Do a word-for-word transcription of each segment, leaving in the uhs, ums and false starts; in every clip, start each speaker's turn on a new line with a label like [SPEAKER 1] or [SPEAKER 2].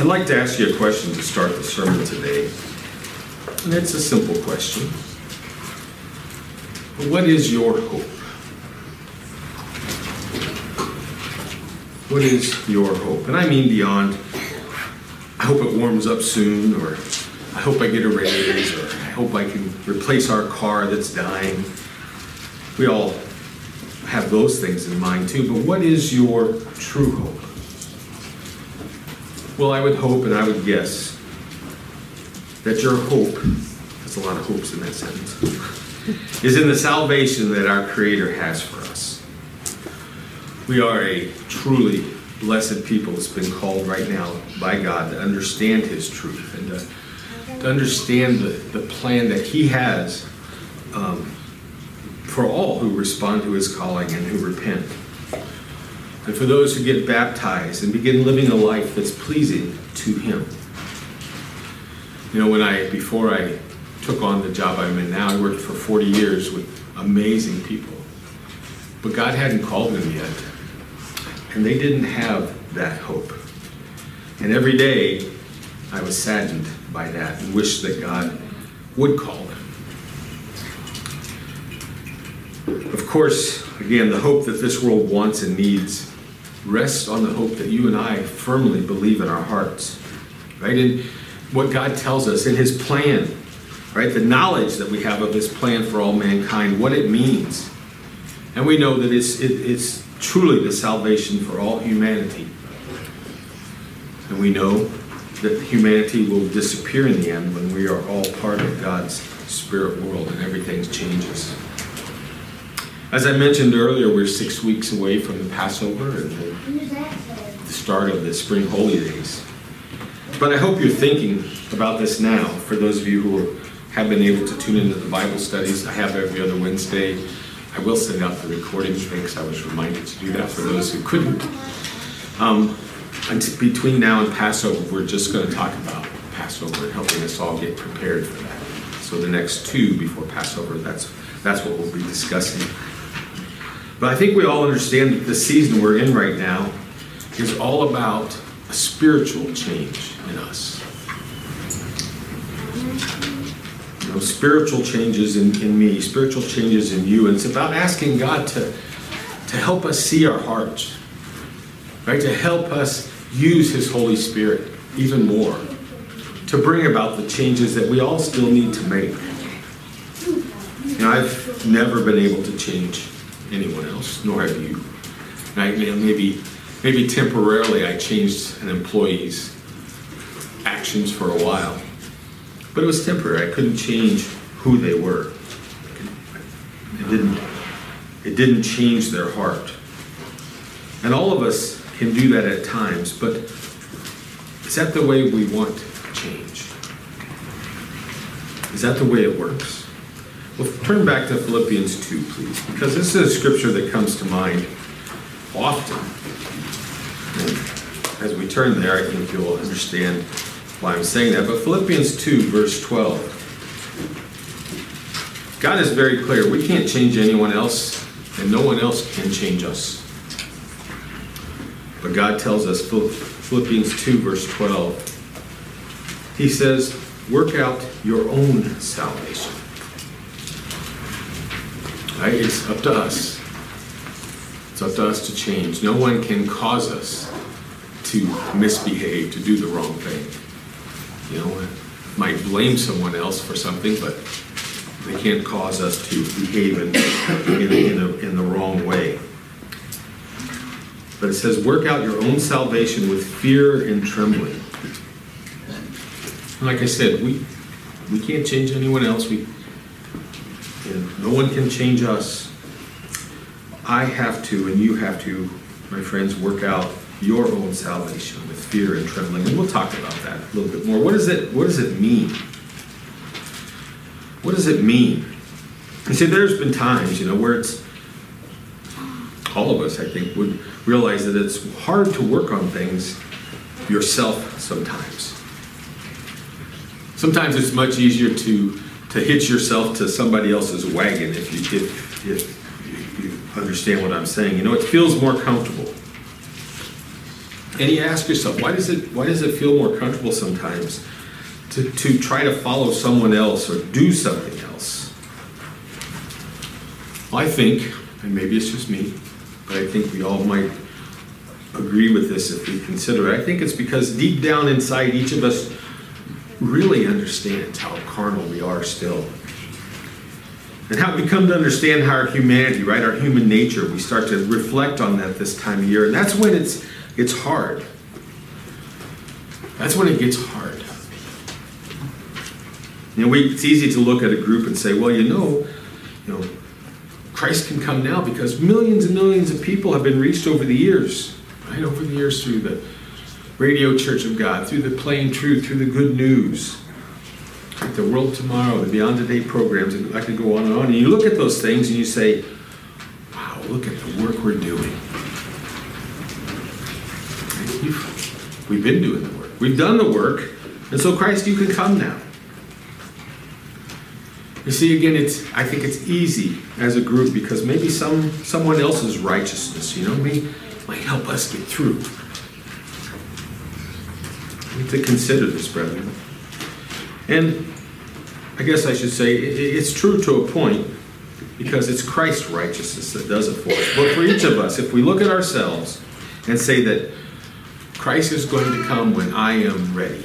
[SPEAKER 1] I'd like to ask you a question to start the sermon today. And it's a simple question. What is your hope? What is your hope? And I mean beyond, I hope it warms up soon, or I hope I get a raise, or I hope I can replace our car that's dying. We all have those things in mind too, but what is your true hope? Well, I would hope and I would guess that your hope, there's a lot of hopes in that sentence, is in the salvation that our Creator has for us. We are a truly blessed people that's been called right now by God to understand His truth and to, to understand the, the plan that He has um, for all who respond to His calling and who repent. And for those who get baptized and begin living a life that's pleasing to Him. You know, when I, before I took on the job I'm in now, I worked for forty years with amazing people. But God hadn't called them yet. And they didn't have that hope. And every day, I was saddened by that and wished that God would call them. Of course, again, the hope that this world wants and needs rests on the hope that you and I firmly believe in our hearts. Right? And what God tells us in His plan, right? The knowledge that we have of His plan for all mankind, what it means. And we know that it's, it, it's truly the salvation for all humanity. And we know that humanity will disappear in the end when we are all part of God's spirit world and everything changes. As I mentioned earlier, we're six weeks away from the Passover and the, the start of the Spring Holy Days. But I hope you're thinking about this now. For those of you who have been able to tune into the Bible studies, I have every other Wednesday. I will send out the recording because I was reminded to do that for those who couldn't. Um, and between now and Passover, we're just going to talk about Passover and helping us all get prepared for that. So the next two before Passover, that's that's what we'll be discussing. But I think we all understand that the season we're in right now is all about a spiritual change in us. You know, spiritual changes in, in me, spiritual changes in you. And it's about asking God to, to help us see our hearts, right? To help us use His Holy Spirit even more to bring about the changes that we all still need to make. You know, I've never been able to change anyone else, nor have you. And I, you know, maybe, maybe temporarily I changed an employee's actions for a while. But it was temporary. I couldn't change who they were. It didn't, it didn't change their heart. And all of us can do that at times, but is that the way we want change? Is that the way it works? Well, turn back to Philippians two, please, because this is a scripture that comes to mind often. And as we turn there, I think you'll understand why I'm saying that. But Philippians two, verse twelve. God is very clear. We can't change anyone else, and no one else can change us. But God tells us, Philippians two, verse twelve, He says, work out your own salvation. Right? It's up to us. It's up to us to change. No one can cause us to misbehave, to do the wrong thing. You know, might blame someone else for something, but they can't cause us to behave in, in, in, a, in the wrong way. But it says, work out your own salvation with fear and trembling. And like I said, we we can't change anyone else. We you know, no one can change us. I have to, and you have to, my friends, work out your own salvation with fear and trembling. And we'll talk about that a little bit more. What does it, what does it mean? What does it mean? You see, there's been times, you know, where it's, all of us, I think, would realize that it's hard to work on things yourself sometimes. Sometimes it's much easier to, to hitch yourself to somebody else's wagon, if you, if, if you understand what I'm saying. You know, it feels more comfortable. And you ask yourself, why does it why does it feel more comfortable sometimes to, to try to follow someone else or do something else? Well, I think, and maybe it's just me, but I think we all might agree with this if we consider it. I think it's because deep down inside each of us really understands how carnal we are still. And how we come to understand our humanity, right? Our human nature. We start to reflect on that this time of year. And that's when it's it's hard. That's when it gets hard. You know, we, it's easy to look at a group and say, well, you know, you know, Christ can come now because millions and millions of people have been reached over the years, right? Over the years through the Radio Church of God, through the Plain Truth, through the Good News, like the World Tomorrow, the Beyond Today programs. I could go on and on. And you look at those things and you say, wow, look at the work we're doing. We've been doing the work. We've done the work. And so Christ, you can come now. You see, again, it's I think it's easy as a group because maybe some someone else's righteousness, you know, may, might help us get through. We need to consider this, brethren. And I guess I should say it's true to a point because it's Christ's righteousness that does it for us. But for each of us, if we look at ourselves and say that Christ is going to come when I am ready,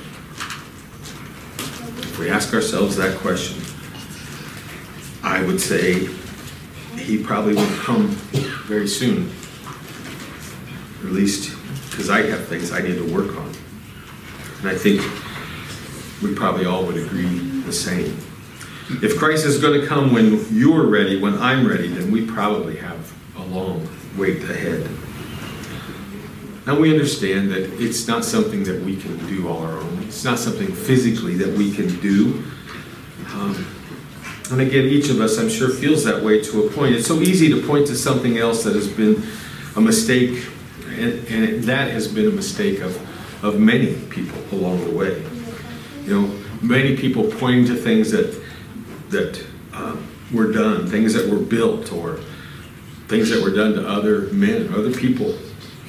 [SPEAKER 1] if we ask ourselves that question, I would say he probably will come very soon. At least because I have things I need to work on. And I think we probably all would agree the same. If Christ is going to come when you're ready, when I'm ready, then we probably have a long wait ahead. Now we understand that it's not something that we can do all our own. It's not something physically that we can do. Um, and again, each of us, I'm sure, feels that way to a point. It's so easy to point to something else that has been a mistake, and, and that has been a mistake of, of many people along the way. You know, many people pointing to things that that uh, were done, things that were built, or things that were done to other men, other people.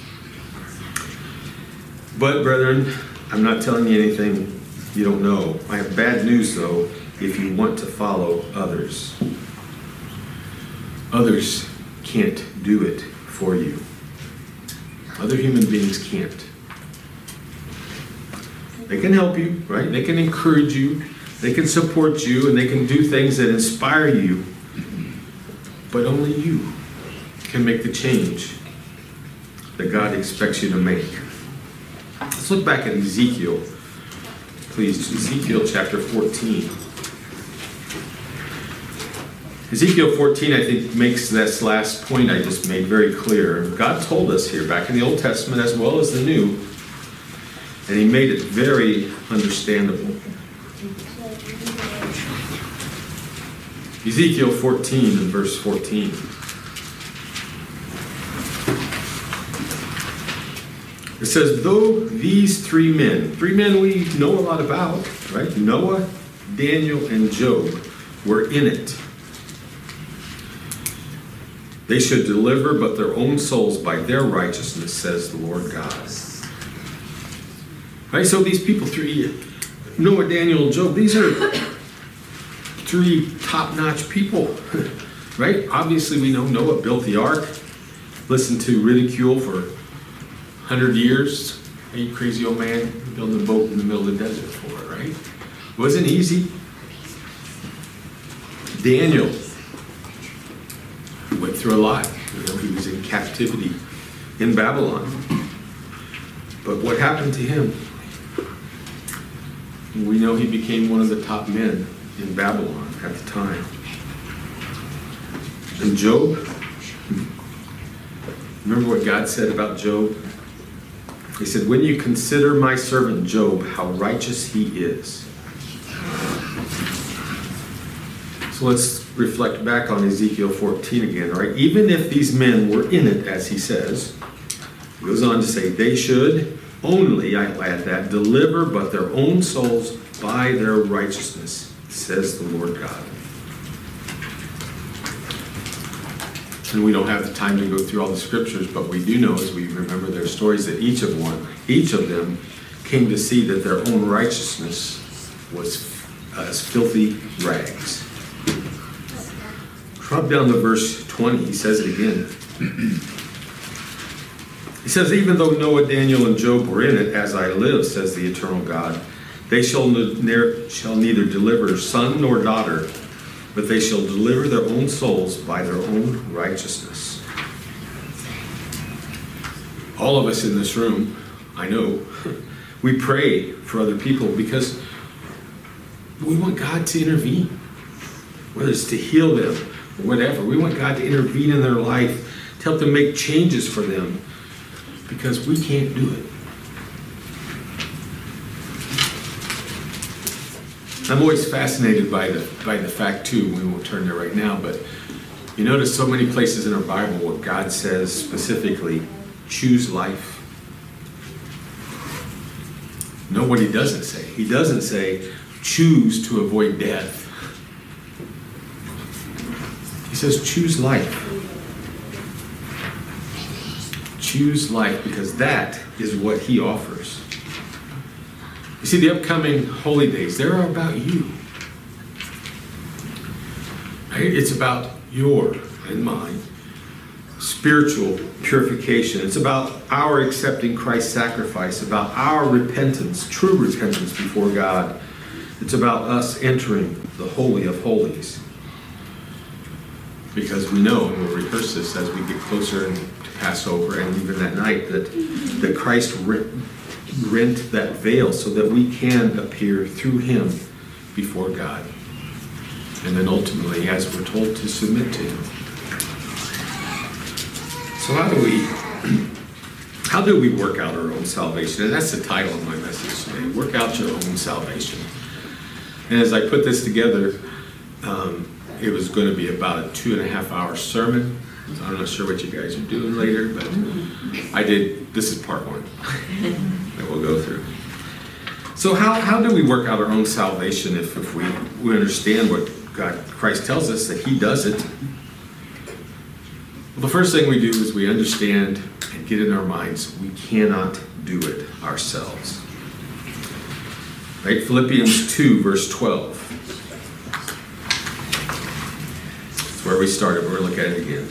[SPEAKER 1] But, brethren, I'm not telling you anything you don't know. I have bad news, though, if you want to follow others. Others can't do it for you. Other human beings can't. They can help you, right? They can encourage you. They can support you, and they can do things that inspire you. But only you can make the change that God expects you to make. Let's look back at Ezekiel, please. Ezekiel chapter fourteen. Ezekiel fourteen, I think, makes this last point I just made very clear. God told us here, back in the Old Testament as well as the New, and he made it very understandable. Ezekiel fourteen and verse fourteen. It says, though these three men, three men we know a lot about, right? Noah, Daniel, and Job were in it. They should deliver but their own souls by their righteousness, says the Lord God. Right, so these people, three, Noah, Daniel, and Job, these are three top-notch people, right? Obviously, we know Noah built the ark, listened to ridicule for one hundred years. Hey, you crazy old man, building a boat in the middle of the desert for it, right? Wasn't easy. Daniel went through a lot. You know, he was in captivity in Babylon. But what happened to him? We know he became one of the top men in Babylon at the time. And Job, remember what God said about Job? He said, when you consider my servant Job, how righteous he is. So let's reflect back on Ezekiel fourteen again, right? Even if these men were in it, as he says, he goes on to say, they should only, I add that, deliver but their own souls by their righteousness, says the Lord God. And we don't have the time to go through all the scriptures, but we do know as we remember their stories that each of one, each of them came to see that their own righteousness was as filthy rags. Drop down to verse twenty, he says it again. He says, even though Noah, Daniel, and Job were in it, as I live, says the eternal God, they shall, ne- shall neither deliver son nor daughter, but they shall deliver their own souls by their own righteousness. All of us in this room, I know, we pray for other people because we want God to intervene, whether it's to heal them or whatever. We want God to intervene in their life, to help them make changes for them, because we can't do it. I'm always fascinated by the by the fact too, we won't turn there right now, but you notice so many places in our Bible where God says specifically, choose life. No, what he doesn't say. He doesn't say, choose to avoid death. He says, choose life. Choose life, because that is what he offers. You see, the upcoming holy days, they're about you. Right? It's about your and mine spiritual purification. It's about our accepting Christ's sacrifice, about our repentance, true repentance before God. It's about us entering the Holy of Holies. Because we know, and we'll rehearse this as we get closer to Passover and even that night, that, that Christ rent, rent that veil so that we can appear through him before God. And then ultimately, as we're told, to submit to him. So how do we how do we work out our own salvation? And that's the title of my message today. Work out your own salvation. And as I put this together, um, it was going to be about a two and a half hour sermon. So I'm not sure what you guys are doing later, but I did, this is part one that we'll go through. So how, how do we work out our own salvation if, if we, we understand what God, Christ tells us that he does it? Well, the first thing we do is we understand and get in our minds we cannot do it ourselves. Right? Philippians two, verse twelve. That's where we started. We're going to look at it again.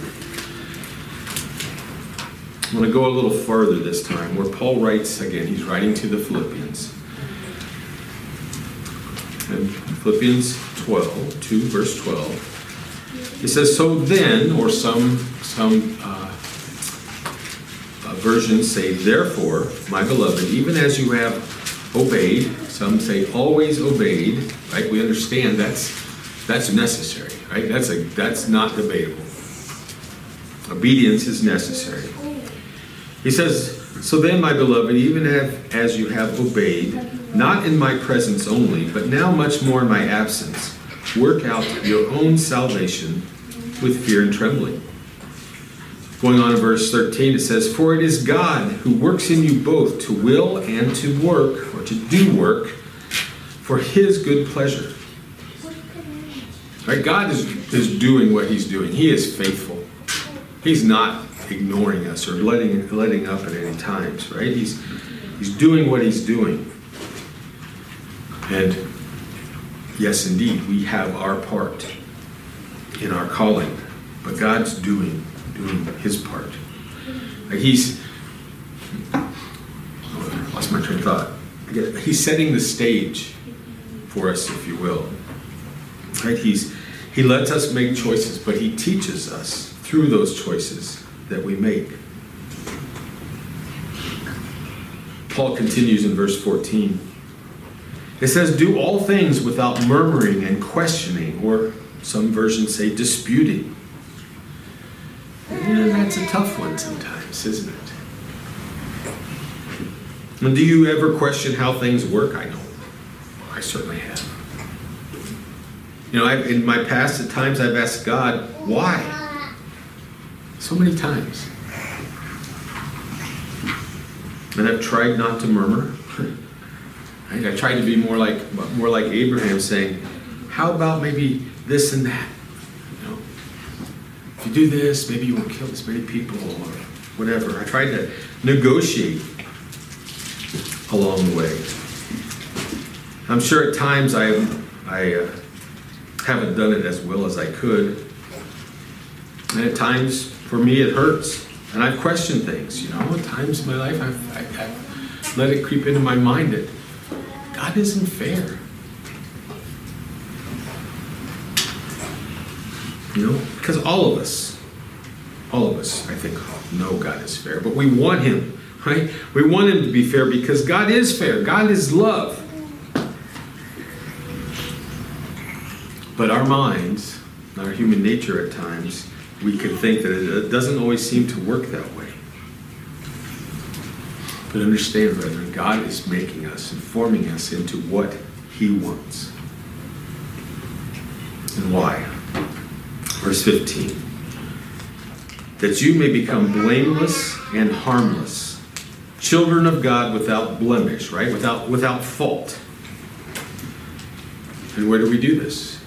[SPEAKER 1] I'm going to go a little further this time, where Paul writes, again, he's writing to the Philippians. And Philippians twelve, two, verse twelve. It says, so then, or some, some uh, uh, versions say, therefore, my beloved, even as you have obeyed, some say always obeyed, right? We understand that's that's necessary, right? That's a that's not debatable. Obedience is necessary. He says, so then, my beloved, even as you have obeyed, not in my presence only, but now much more in my absence, work out your own salvation with fear and trembling. Going on in verse thirteen, it says, for it is God who works in you both to will and to work, or to do work, for his good pleasure. Right? God is, is doing what he's doing. He is faithful. He's not ignoring us or letting letting up at any times, right? He's he's doing what he's doing. And yes, indeed, we have our part in our calling, but God's doing doing his part. Like he's oh, I lost my train of thought. He's setting the stage for us, if you will. Right? He's he lets us make choices, but he teaches us through those choices that we make. Paul continues in verse fourteen. It says, do all things without murmuring and questioning, or some versions say disputing. And that's a tough one sometimes, isn't it? And do you ever question how things work? I know. I certainly have. You know, I've, in my past, at times I've asked God, why? So many times. And I've tried not to murmur. I tried to be more like more like Abraham, saying, how about maybe this and that? You know, if you do this, maybe you won't kill this many people or whatever. I tried to negotiate along the way. I'm sure at times I, I uh, haven't done it as well as I could. And at times, for me, it hurts. And I've questioned things, you know. At times in my life, I've, I've, I've let it creep into my mind that God isn't fair. You know, because all of us, all of us, I think, know God is fair. But we want him, right? We want him to be fair because God is fair. God is love. But our minds, our human nature at times, we can think that it doesn't always seem to work that way. But understand, brethren, God is making us and forming us into what he wants. And why? Verse fifteen. That you may become blameless and harmless, children of God without blemish, right? Without, without fault. And where do we do this?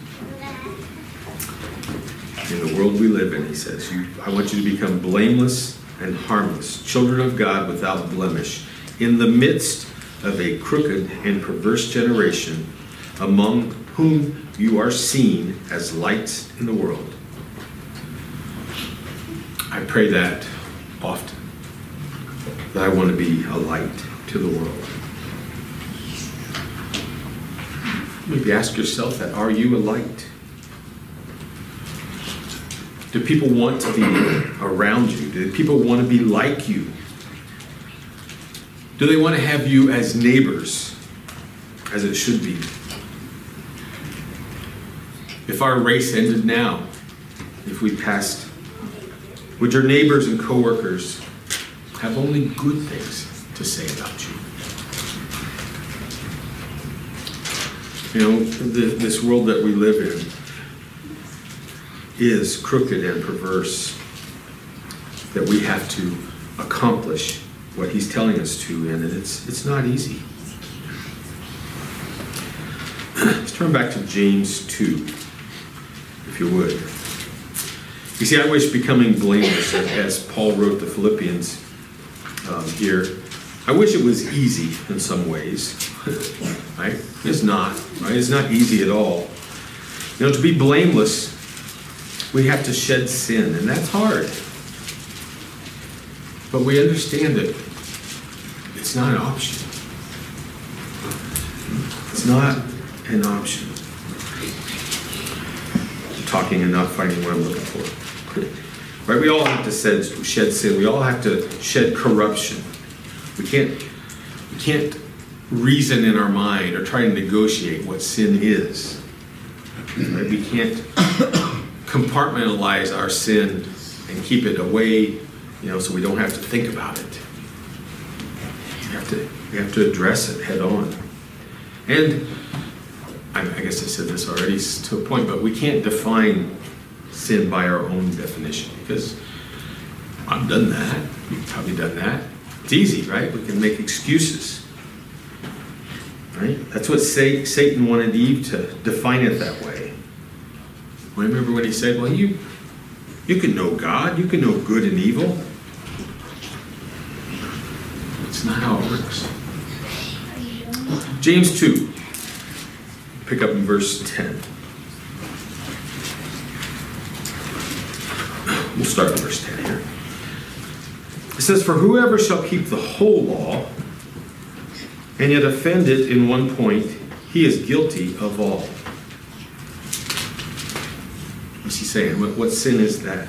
[SPEAKER 1] In the world we live in, he says, you, I want you to become blameless and harmless, children of God without blemish, in the midst of a crooked and perverse generation, among whom you are seen as lights in the world. I pray that often, that I want to be a light to the world. Maybe ask yourself that, are you a light? Do people want to be around you? Do people want to be like you? Do they want to have you as neighbors, as it should be? If our race ended now, if we passed, would your neighbors and coworkers have only good things to say about you? You know, the, this world that we live in is crooked and perverse, that we have to accomplish what he's telling us to, and it's it's not easy. Let's turn back to James two, if you would. You see, I wish becoming blameless, as Paul wrote the Philippians um, here, I wish it was easy in some ways, right? It's not, right? It's not easy at all. You know, to be blameless, we have to shed sin, and that's hard. But we understand that it's not an option. It's not an option. I'm talking and not finding what I'm looking for. Right? We all have to shed, shed sin. We all have to shed corruption. We can't, we can't reason in our mind or try to negotiate what sin is. Right? We can't compartmentalize our sin and keep it away, you know, so we don't have to think about it. We have to, we have to address it head on. And I, I guess I said this already to a point, but we can't define sin by our own definition, because I've done that. You've probably done that. It's easy, right? We can make excuses. Right? That's what Satan wanted Eve to define it that way. Remember when he said, well, you you can know God, you can know good and evil. It's not how it works. James two, pick up in verse ten. We'll start in verse ten here. It says, for whoever shall keep the whole law, and yet offend it in one point, he is guilty of all. What's he saying? What, what sin is that?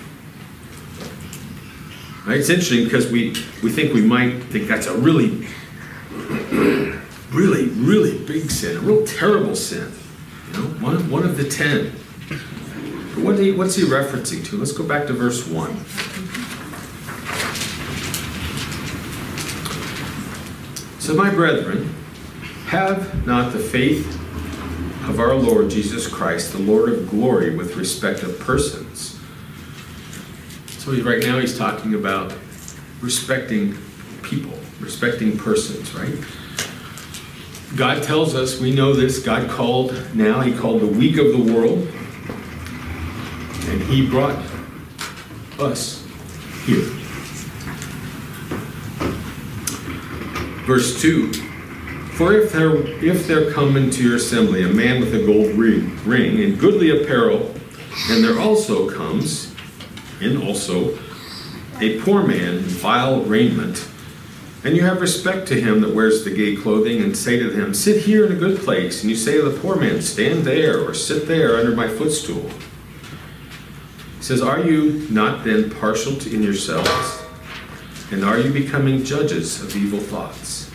[SPEAKER 1] Right? It's interesting because we, we think we might think that's a really, really, really big sin, a real terrible sin. You know, one of, one of the ten. But what he, what's he referencing to? Let's go back to verse one. So, my brethren, have not the faith of our Lord Jesus Christ, the Lord of glory, with respect of persons. So he, right now he's talking about respecting people, respecting persons, right? God tells us, we know this, God called now, he called the weak of the world, and he brought us here. Verse two, for if there, if there come into your assembly a man with a gold ring, ring and goodly apparel, and there also comes in also a poor man in vile raiment, and you have respect to him that wears the gay clothing, and say to him, sit here in a good place, and you say to the poor man, stand there, or sit there under my footstool. He says, are you not then partial to, in yourselves? And are you becoming judges of evil thoughts?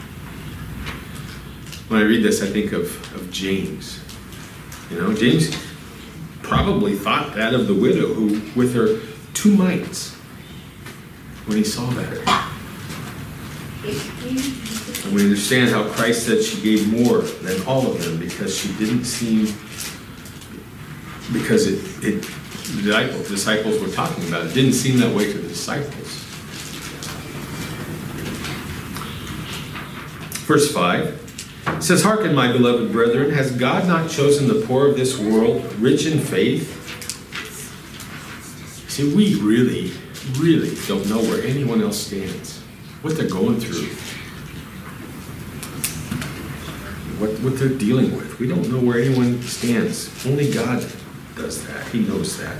[SPEAKER 1] When I read this, I think of, of James. You know, James probably thought that of the widow who, with her two mites, when he saw that. And we understand how Christ said she gave more than all of them because she didn't seem, because it, it the disciples, disciples were talking about it, it didn't seem that way to the disciples. Verse five. It says, hearken, my beloved brethren, has God not chosen the poor of this world rich in faith? See, we really, really don't know where anyone else stands, what they're going through, what, what they're dealing with. We don't know where anyone stands. Only God does that. He knows that.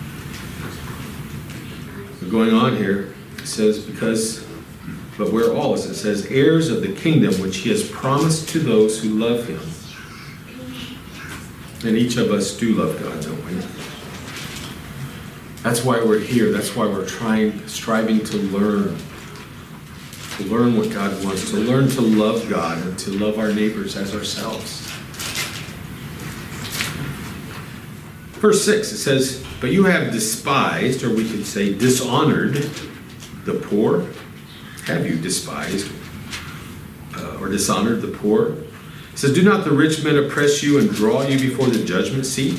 [SPEAKER 1] But going on here, it says, because... But we're all, as it says, heirs of the kingdom which he has promised to those who love him. And each of us do love God, don't we? That's why we're here. That's why we're trying, striving to learn. To learn what God wants. To learn to love God and to love our neighbors as ourselves. Verse six, it says, but you have despised, or we could say dishonored, the poor. Have you despised uh, or dishonored the poor? It says, do not the rich men oppress you and draw you before the judgment seat?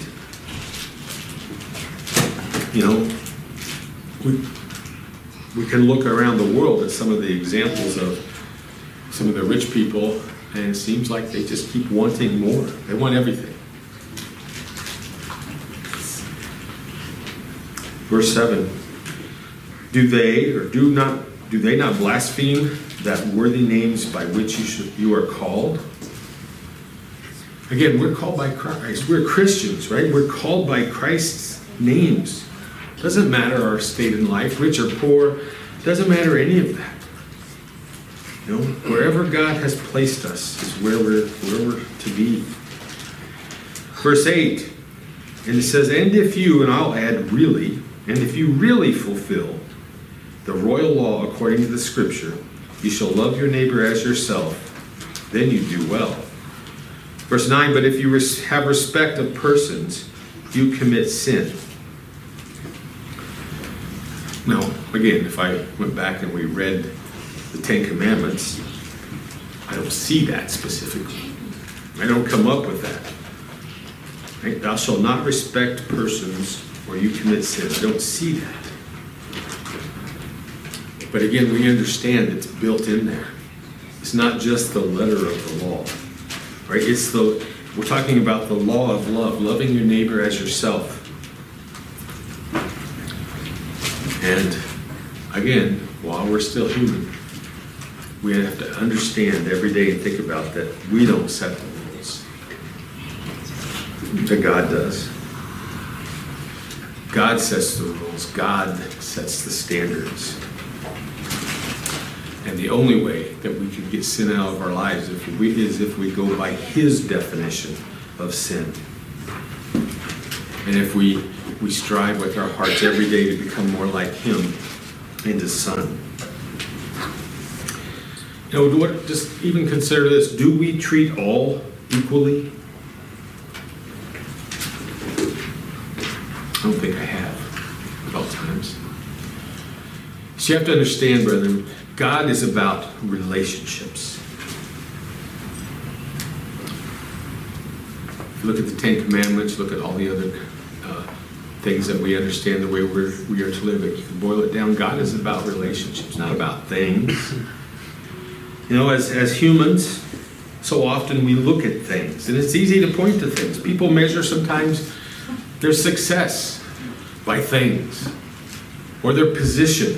[SPEAKER 1] You know, we, we can look around the world at some of the examples of some of the rich people, and it seems like they just keep wanting more. They want everything. Verse seven, do they or do not Do they not blaspheme that worthy names by which you should, you are called? Again, we're called by Christ. We're Christians, right? We're called by Christ's names. Doesn't matter our state in life, rich or poor. Doesn't matter any of that. You know, wherever God has placed us is where we're where we're to be. Verse eight, and it says, and if you, and I'll add really, and if you really fulfill the royal law according to the scripture, you shall love your neighbor as yourself, then you do well. Verse nine, but if you res- have respect of persons, you commit sin. Now, again, if I went back and we read the Ten Commandments, I don't see that specifically. I don't come up with that. Right? Thou shalt not respect persons or you commit sin. I don't see that. But again, we understand it's built in there. It's not just the letter of the law, right? It's the, we're talking about the law of love, loving your neighbor as yourself. And again, while we're still human, we have to understand every day and think about that we don't set the rules. That God does. God sets the rules. God sets the standards. And the only way that we can get sin out of our lives if we, is if we go by his definition of sin. And if we, we strive with our hearts every day to become more like him and his son. You know, what, just even consider this. Do we treat all equally? I don't think I have at all times. So you have to understand, brethren, God is about relationships. If you look at the Ten Commandments, look at all the other uh, things that we understand the way we're, we are to live. It. You can boil it down. God is about relationships, not about things. You know, as, as humans, so often we look at things, and it's easy to point to things. People measure sometimes their success by things. or their position.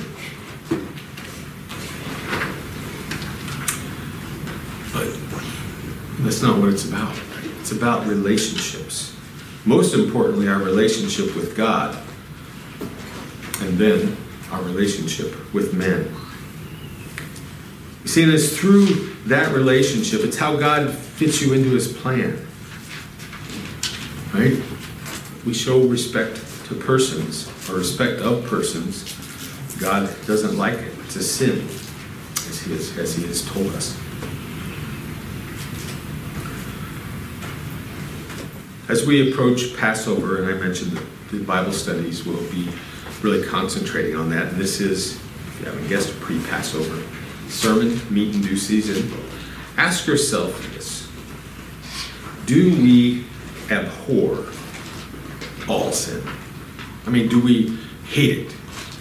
[SPEAKER 1] But that's not what it's about. It's about relationships. Most importantly, our relationship with God, and then our relationship with men. You see, and it's through that relationship, it's how God fits you into his plan. Right? We show respect to persons, or respect of persons. God doesn't like it. It's a sin, as he has, as he has told us. As we approach Passover, and I mentioned that the Bible studies will be really concentrating on that, and this is, if you haven't guessed, a pre-Passover sermon, meat and due season. Ask yourself this: do we abhor all sin? I mean, do we hate it?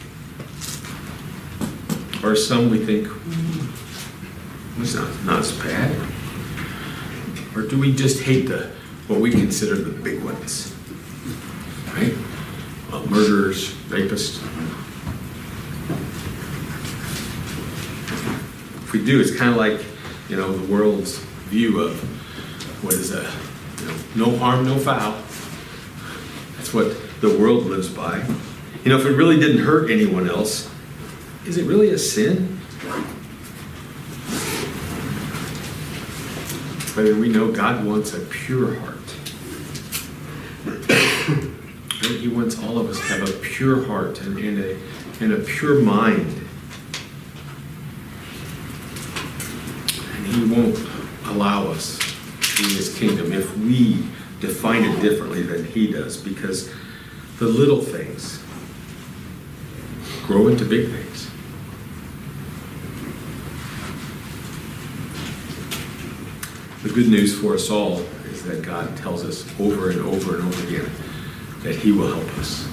[SPEAKER 1] Or some we think, mm, it's not, not as bad. Or do we just hate the what we consider the big ones? Right? Well, murderers, rapists. If we do, it's kind of like, you know, the world's view of what is a, you know, no harm, no foul. That's what the world lives by. You know, if it really didn't hurt anyone else, is it really a sin? But we know God wants a pure heart. He wants all of us to have a pure heart and, and, a, and a pure mind. And he won't allow us in his kingdom if we define it differently than he does, because the little things grow into big things. The good news for us all is that God tells us over and over and over again that he will help us.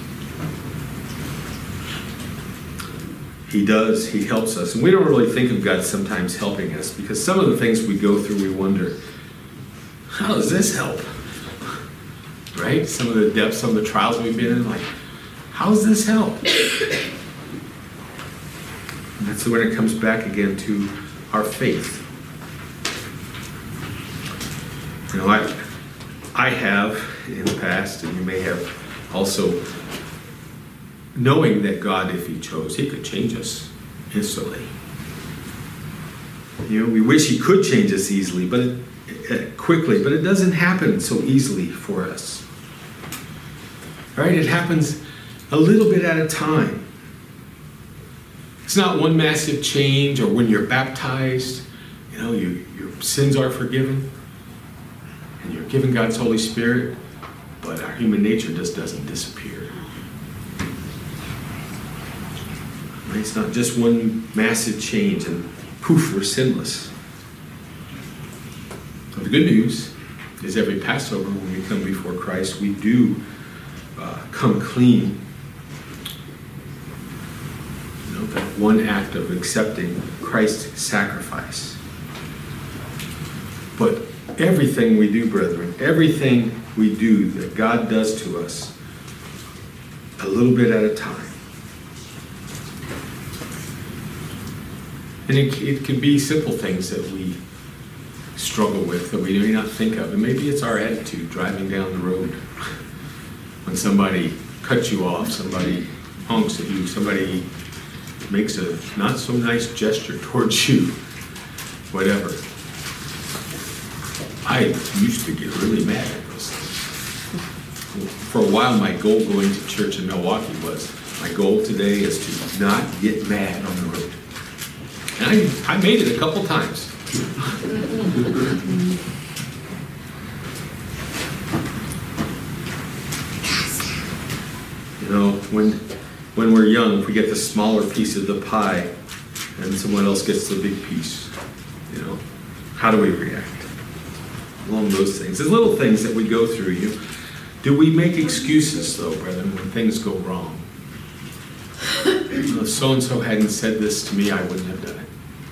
[SPEAKER 1] He does, he helps us. And we don't really think of God sometimes helping us, because some of the things we go through, we wonder, how does this help? Right? Some of the depths, some of the trials we've been in, like, how does this help? And that's when it comes back again to our faith. You know, I, I have in the past, and you may have also, knowing that God, if he chose, he could change us instantly. You know, we wish he could change us easily, but it, it, quickly, but it doesn't happen so easily for us. Right? It happens a little bit at a time. It's not one massive change, or when you're baptized, you know, you, your sins are forgiven, and you're given God's Holy Spirit, but our human nature just doesn't disappear. Right? It's not just one massive change and poof, we're sinless. But the good news is every Passover, when we come before Christ, we do uh, come clean. You know, that one act of accepting Christ's sacrifice. But everything we do, brethren, everything we do that God does to us, a little bit at a time. And it, it can be simple things that we struggle with, that we may not think of. And maybe it's our attitude driving down the road. When somebody cuts you off, somebody honks at you, somebody makes a not so nice gesture towards you, whatever. I used to get really mad at those things. For a while, my goal going to church in Milwaukee was, my goal today is to not get mad on the road. And I, I made it a couple times. You know, when when we're young, if we get the smaller piece of the pie and someone else gets the big piece, you know, how do we react? Along those things. There's little things that we go through. You, do we make excuses, though, brethren, when things go wrong? You know, if so-and-so hadn't said this to me, I wouldn't have done it.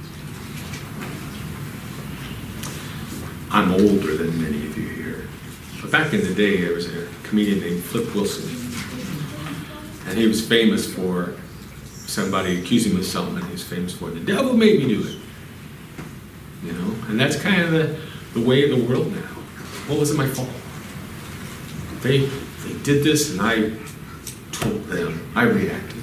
[SPEAKER 1] I'm older than many of you here. But back in the day, there was a comedian named Flip Wilson. And he was famous for somebody accuse him of something he's famous for. The devil made me do it. You know, and that's kind of the, the way of the world now. What was it my fault? They they did this and I told them. I reacted.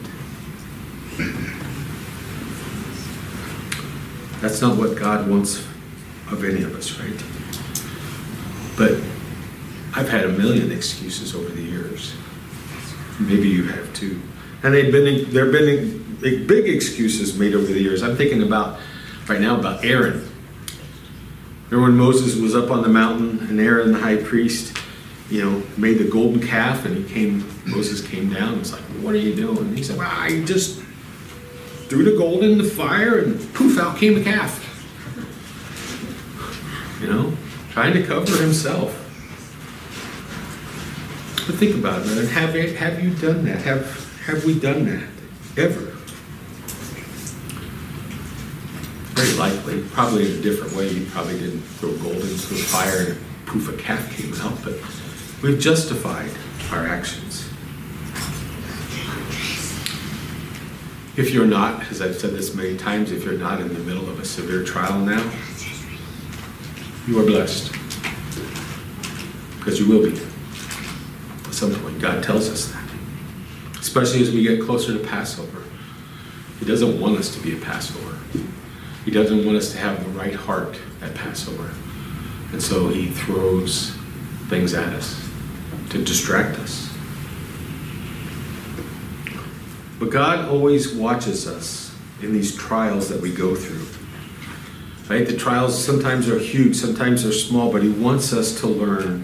[SPEAKER 1] That's not what God wants of any of us, right? But I've had a million excuses over the years. Maybe you have too. And they've been there have been big, big excuses made over the years. I'm thinking about right now about Aaron. Remember when Moses was up on the mountain and Aaron, the high priest, you know, made the golden calf, and he came. Moses came down and was like, "What are you doing?" And he said, "Well, I just threw the gold in the fire, and poof, out came the calf." You know, trying to cover himself. But think about it, man. Have have you done that? Have have we done that ever? Very likely, probably in a different way. You probably didn't throw gold into the fire and poof, a calf came out. But we've justified our actions. If you're not, as I've said this many times, if you're not in the middle of a severe trial now, you are blessed. Because you will be. At some point, God tells us that. Especially as we get closer to Passover. He doesn't want us to be a Passover. He doesn't want us to have the right heart at Passover. And so he throws things at us to distract us. But God always watches us in these trials that we go through. Right? The trials sometimes are huge, sometimes they're small, but he wants us to learn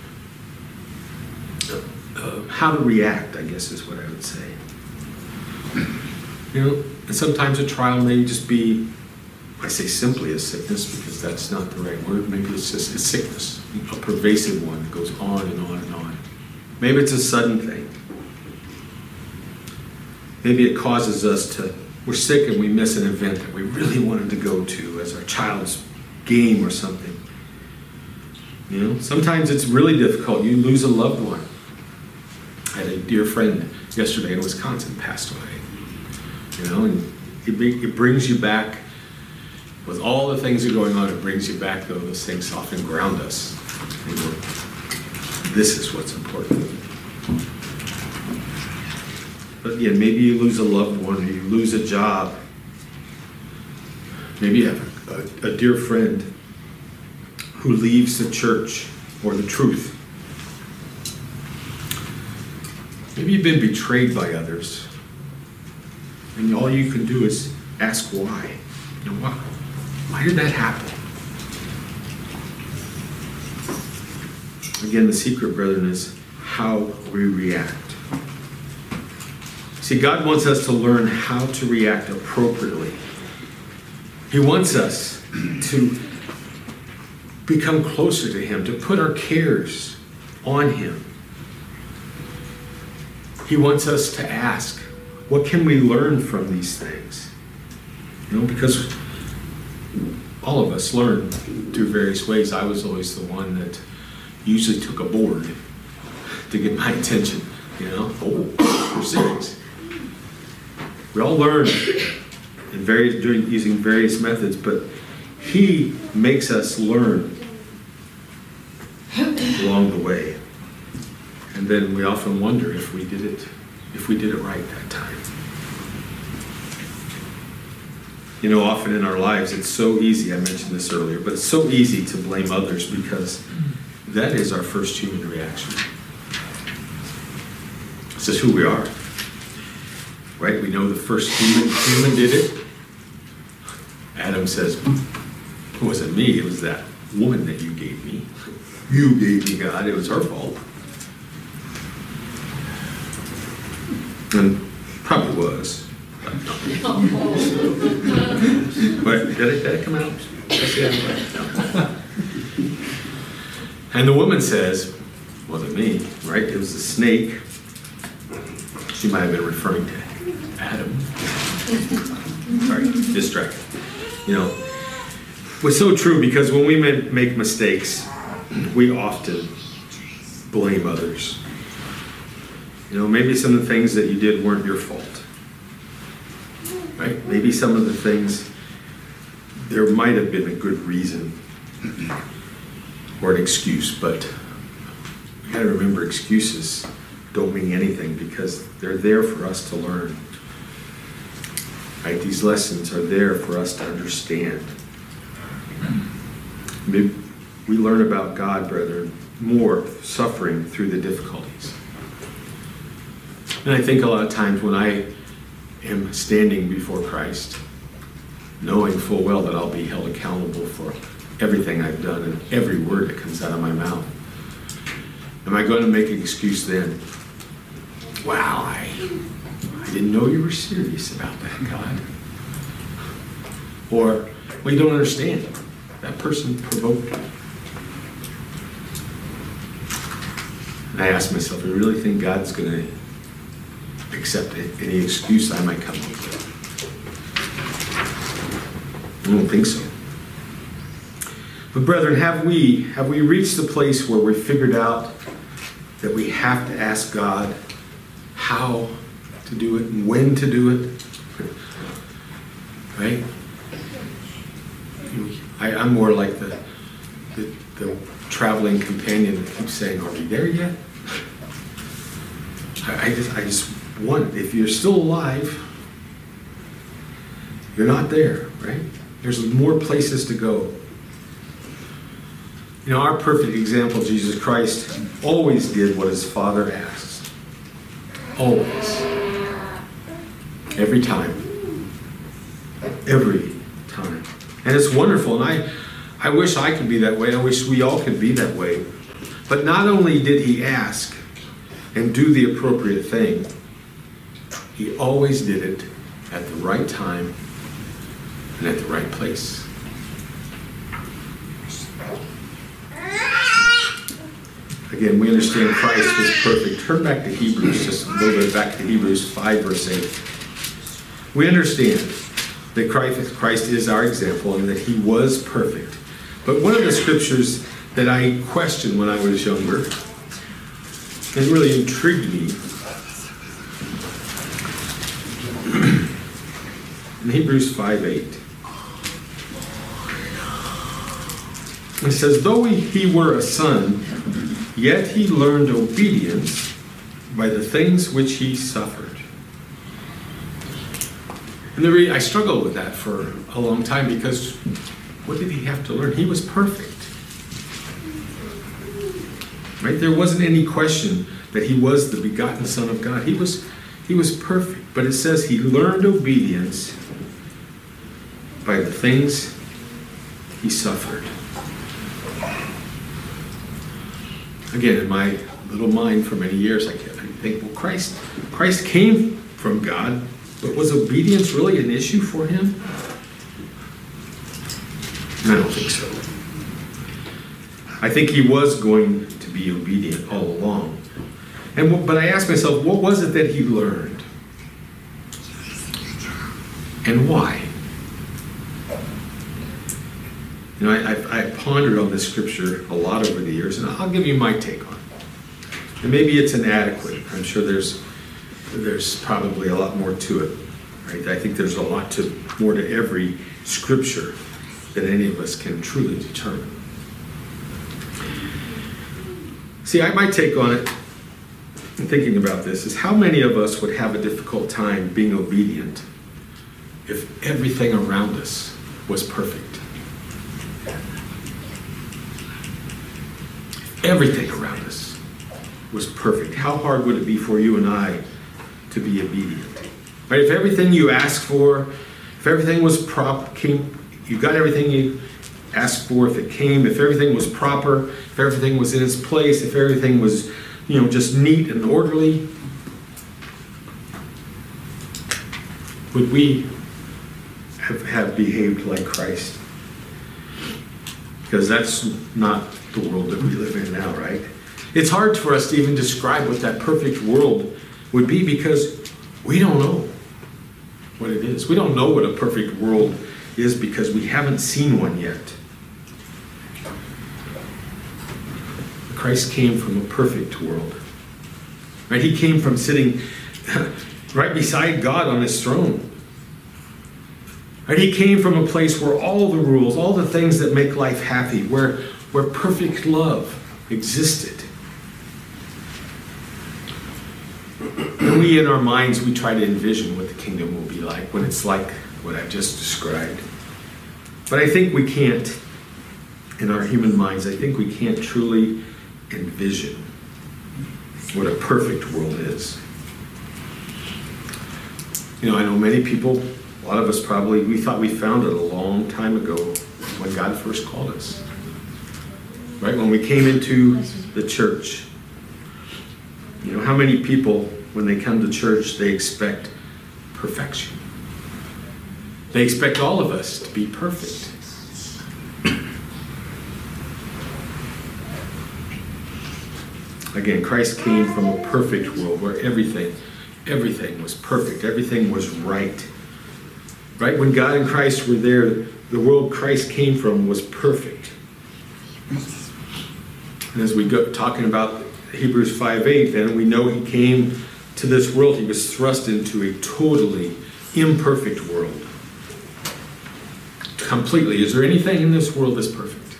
[SPEAKER 1] uh, how to react, I guess is what I would say. You know, and sometimes a trial may just be, I say simply a sickness because that's not the right word. Maybe it's just a sickness, a pervasive one that goes on and on and on. Maybe it's a sudden thing. Maybe it causes us to, we're sick and we miss an event that we really wanted to go to as our child's game or something. You know, sometimes it's really difficult. You lose a loved one. I had a dear friend yesterday in Wisconsin passed away. You know, and it, it brings you back. With all the things that are going on, it brings you back, though, those things often ground us. And go, this is what's important. But again, maybe you lose a loved one, or you lose a job. Maybe you have a, a, a dear friend who leaves the church or the truth. Maybe you've been betrayed by others. And all you can do is ask why. You know, why? Why did that happen? Again, the secret, brethren, is how we react. See, God wants us to learn how to react appropriately. He wants us to become closer to Him, to put our cares on Him. He wants us to ask, what can we learn from these things? You know, because all of us learn through various ways. I was always the one that usually took a board to get my attention. You know, oh, we're serious. We all learn in various, doing, using various methods, but He makes us learn along the way. And then we often wonder if we did it, if we did it right that time. You know, often in our lives, it's so easy, I mentioned this earlier, but it's so easy to blame others because that is our first human reaction. This is who we are. Right? We know the first human, human did it. Adam says, it wasn't me, it was that woman that you gave me. You gave me, God, it was her fault. And probably was. But did it, did it come out? No. And the woman says, it wasn't me, right? It was the snake. She might have been referring to Adam. Sorry, distracted. You know, it's so true because when we make mistakes, we often blame others. You know, maybe some of the things that you did weren't your fault. right? Maybe some of the things, there might have been a good reason or an excuse, but we got to remember excuses don't mean anything because they're there for us to learn. Right? These lessons are there for us to understand. Maybe we learn about God, brethren, more suffering through the difficulties. And I think a lot of times when I am standing before Christ, knowing full well that I'll be held accountable for everything I've done and every word that comes out of my mouth, am I going to make an excuse then? Wow, I, I didn't know you were serious about that, God. Or, well, you don't understand. That person provoked me. And I ask myself, I really think God's going to accept any excuse I might come up with? I don't think so. But brethren, have we, have we reached the place where we figured out that we have to ask God how to do it and when to do it? Right? I, I'm more like the, the, the traveling companion that keeps saying, are we there yet? I, I just I just want, if you're still alive, you're not there, right? There's more places to go. You know, our perfect example, Jesus Christ, always did what his Father asked. Always. Every time. Every time. And it's wonderful, and I, I wish I could be that way. I wish we all could be that way. But not only did he ask and do the appropriate thing, he always did it at the right time and at the right place. Again, we understand Christ was perfect. Turn back to Hebrews, just a little bit back to Hebrews five, verse eight. We understand that Christ, Christ is our example and that he was perfect. But one of the scriptures that I questioned when I was younger and really intrigued me in Hebrews five eight. It says, though he were a son, yet he learned obedience by the things which he suffered. And the re- I struggled with that for a long time because what did he have to learn? He was perfect. Right? There wasn't any question that he was the begotten Son of God. He was, he was perfect. But it says he learned obedience by the things he suffered. Again, in my little mind for many years, I think, well, Christ, Christ came from God, but was obedience really an issue for him? I don't think so. I think he was going to be obedient all along. And but I asked myself, what was it that he learned? And why? You know, I, I've, I've pondered on this scripture a lot over the years, and I'll give you my take on it. And maybe it's inadequate. I'm sure there's there's probably a lot more to it. Right? I think there's a lot to more to every scripture than any of us can truly determine. See, I, my take on it, in thinking about this, is how many of us would have a difficult time being obedient if everything around us was perfect? Everything around us was perfect. How hard would it be for you and I to be obedient? Right? If everything you asked for, if everything was prop, came, you got everything you asked for, if it came, if everything was proper, if everything was in its place, if everything was, you know, just neat and orderly, would we have, have behaved like Christ? Because that's not the world that we live in now, right? It's hard for us to even describe what that perfect world would be because we don't know what it is. We don't know what a perfect world is because we haven't seen one yet. Christ came from a perfect world. Right? He came from sitting right beside God on his throne. Right? He came from a place where all the rules, all the things that make life happy, where, where perfect love existed. And we, in our minds, we try to envision what the kingdom will be like when it's like what I've just described. But I think we can't, in our human minds, I think we can't truly envision what a perfect world is. You know, I know many people, a lot of us probably, we thought we found it a long time ago when God first called us. Right? When we came into the church. You know, how many people, when they come to church, they expect perfection? They expect all of us to be perfect. Again, Christ came from a perfect world where everything, everything was perfect. Everything was right. Right? When God and Christ were there, the world Christ came from was perfect. And as we go talking about Hebrews five eight, then we know he came to this world. He was thrust into a totally imperfect world. Completely. Is there anything in this world that's perfect?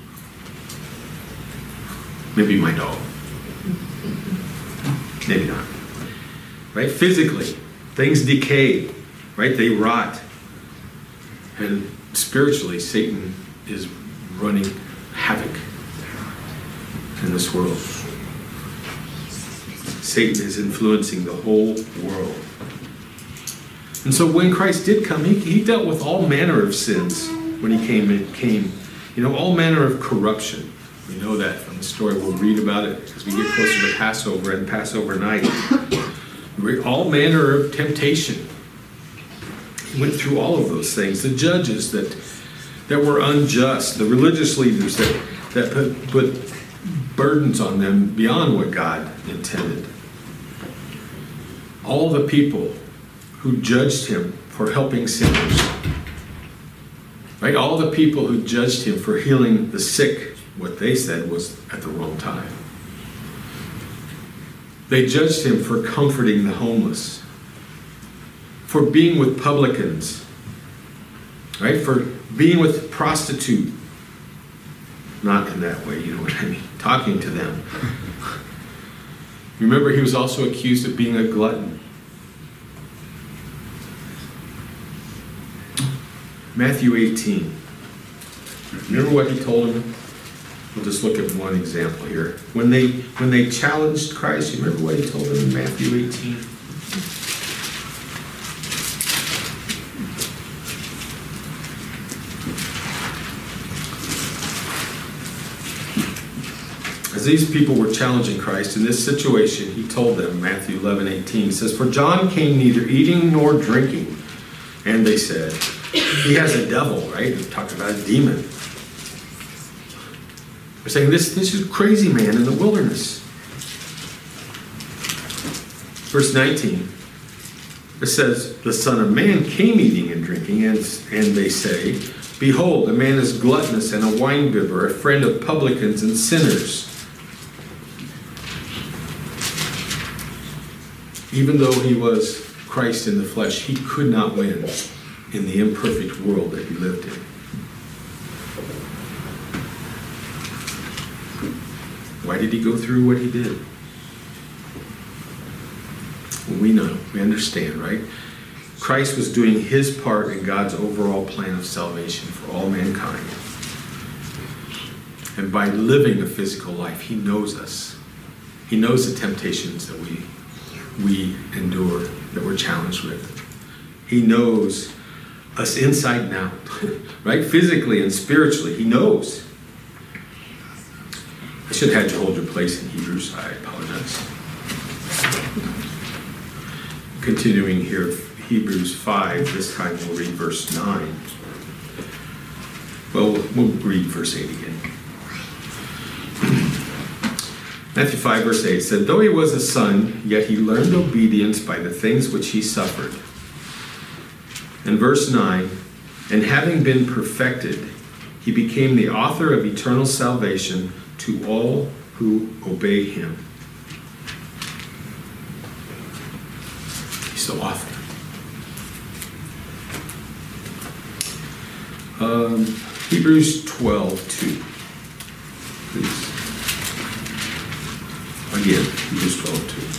[SPEAKER 1] Maybe my dog. Maybe not. Right? Physically, things decay. Right? They rot. And spiritually, Satan is running havoc in this world. Satan is influencing the whole world. And so when Christ did come, he, he dealt with all manner of sins when he came. In, came, you know, all manner of corruption. We know that from the story. We'll read about it as we get closer to Passover and Passover night. All manner of temptation. He went through all of those things. The judges that that were unjust, the religious leaders that, that put, put burdens on them beyond what God intended. All the people who judged him for helping sinners. Right? All the people who judged him for healing the sick, what they said was at the wrong time. They judged him for comforting the homeless, for being with publicans, right? For being with prostitute. Not in that way, you know what I mean? Talking to them. Remember, he was also accused of being a glutton. Matthew eighteen. Remember what he told him? We'll just look at one example here. When they when they challenged Christ, you remember what he told them in Matthew eighteen? As these people were challenging Christ in this situation, he told them, Matthew eleven eighteen, he says, "For John came neither eating nor drinking." And they said, "He has a devil," right? He's talking about a demon. They're saying, this, this is a crazy man in the wilderness. Verse nineteen, it says, "The Son of Man came eating and drinking," and, and they say, "Behold, a man is gluttonous and a winebibber, a friend of publicans and sinners." Even though he was Christ in the flesh, he could not win in the imperfect world that he lived in. Why did he go through what he did? Well, we know, we understand, right? Christ was doing his part in God's overall plan of salvation for all mankind. And by living a physical life, he knows us. He knows the temptations that we we endure, that we're challenged with. He knows us inside and out, right? Physically and spiritually, he knows. I should have had you hold your place in Hebrews. I apologize. Continuing here, Hebrews five, this time we'll read verse nine. Well, we'll read verse eight again. Matthew five, verse eight said, "Though he was a son, yet he learned obedience by the things which he suffered." And verse nine, "And having been perfected, he became the author of eternal salvation to all who obey him." He's the author. Um, Hebrews twelve two. Please. Again, Hebrews twelve two.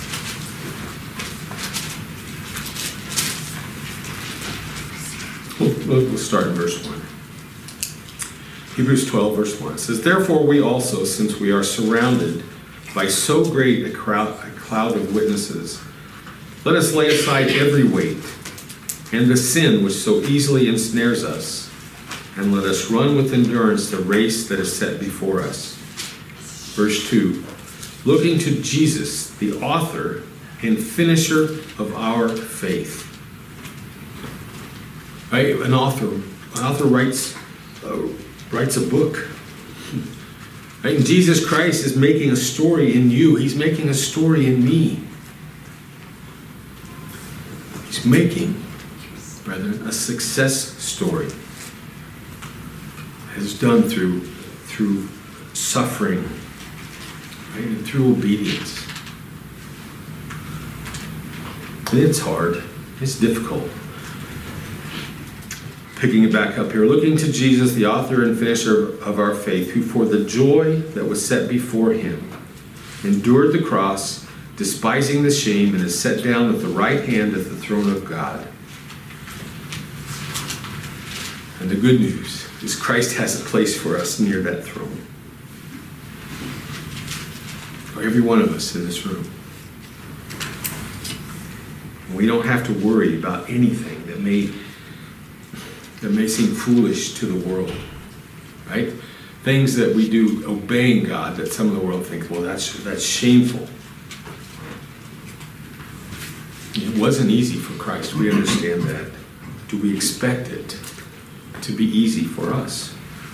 [SPEAKER 1] We'll, we'll start in verse one. Hebrews twelve, verse one. It says, "Therefore we also, since we are surrounded by so great a crowd, a cloud of witnesses, let us lay aside every weight and the sin which so easily ensnares us, and let us run with endurance the race that is set before us." Verse two, "Looking to Jesus, the author and finisher of our faith." Right? An author, an author writes, uh, writes a book. Right? And Jesus Christ is making a story in you. He's making a story in me. He's making, brethren, a success story. It's done through, through suffering, right? And through obedience. And it's hard. It's difficult. Picking it back up here. "Looking to Jesus, the author and finisher of our faith, who for the joy that was set before him endured the cross, despising the shame, and is set down at the right hand of the throne of God." And the good news is Christ has a place for us near that throne. For every one of us in this room. We don't have to worry about anything that may that may seem foolish to the world, right? Things that we do obeying God that some of the world thinks, well, that's that's shameful. It wasn't easy for Christ. We understand that. Do we expect it to be easy for us?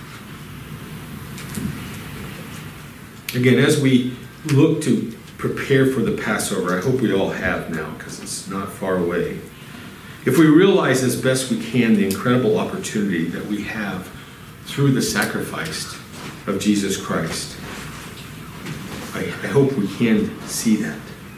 [SPEAKER 1] Again, as we look to prepare for the Passover, I hope we all have now, because it's not far away. If we realize as best we can the incredible opportunity that we have through the sacrifice of Jesus Christ, I, I hope we can see that.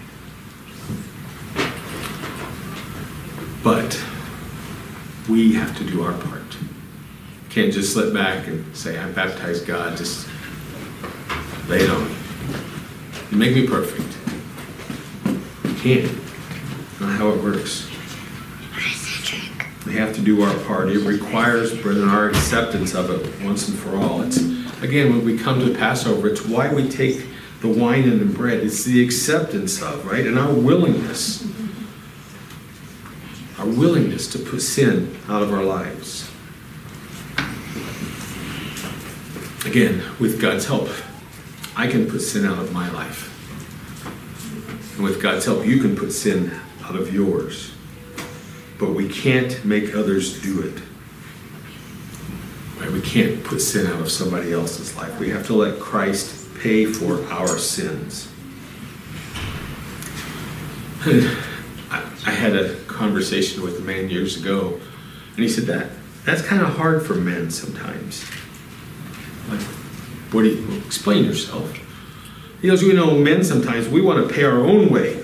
[SPEAKER 1] But we have to do our part. Can't just slip back and say, "I baptize God, just lay it on me. You make me perfect." You can't. Not how it works. We have to do our part. It requires, brethren, our acceptance of it once and for all. It's, again, when we come to Passover, it's why we take the wine and the bread. It's the acceptance of, right? And our willingness. Our willingness to put sin out of our lives. Again, with God's help, I can put sin out of my life. And with God's help, you can put sin out of yours. But we can't make others do it. Right? We can't put sin out of somebody else's life. We have to let Christ pay for our sins. I had a conversation with a man years ago, and he said that that's kind of hard for men sometimes. Like, what do you explain yourself? He goes, you know, men sometimes we want to pay our own way.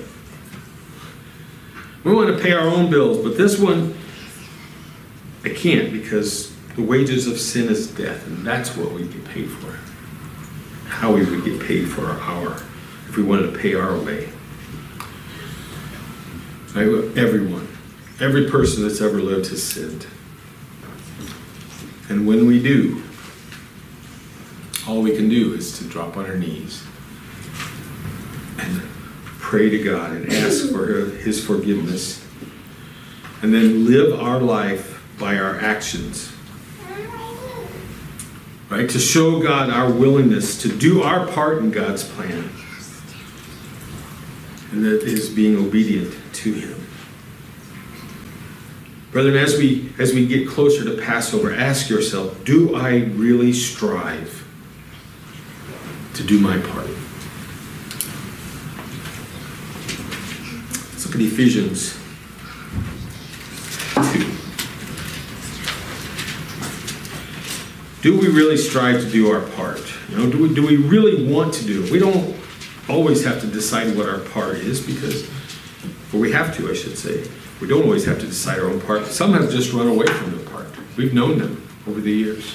[SPEAKER 1] We want to pay our own bills, but this one, I can't, because the wages of sin is death, and that's what we get paid for. How we would get paid for our hour if we wanted to pay our way. Everyone, every person that's ever lived has sinned. And when we do, all we can do is to drop on our knees and pray to God and ask for His forgiveness, and then live our life by our actions, right? To show God our willingness to do our part in God's plan, and that is being obedient to Him. Brethren, as we as we get closer to Passover, ask yourself, do I really strive to do my part? Let's look at Ephesians two. Do we really strive to do our part? You know, do we do we really want to do it? We don't always have to decide what our part is, because, or we have to, I should say. We don't always have to decide our own part. Some have just run away from their part. We've known them. over the years.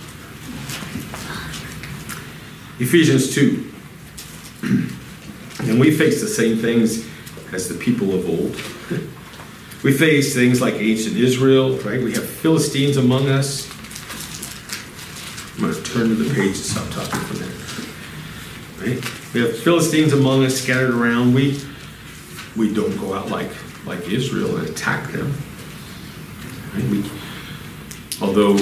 [SPEAKER 1] Ephesians two. And we face the same things as the people of old. We face things like ancient Israel, right? We have Philistines among us. I'm going to turn to the page and stop talking for a minute. Right? We have Philistines among us scattered around. We we don't go out like, like Israel and attack them. Right? We, although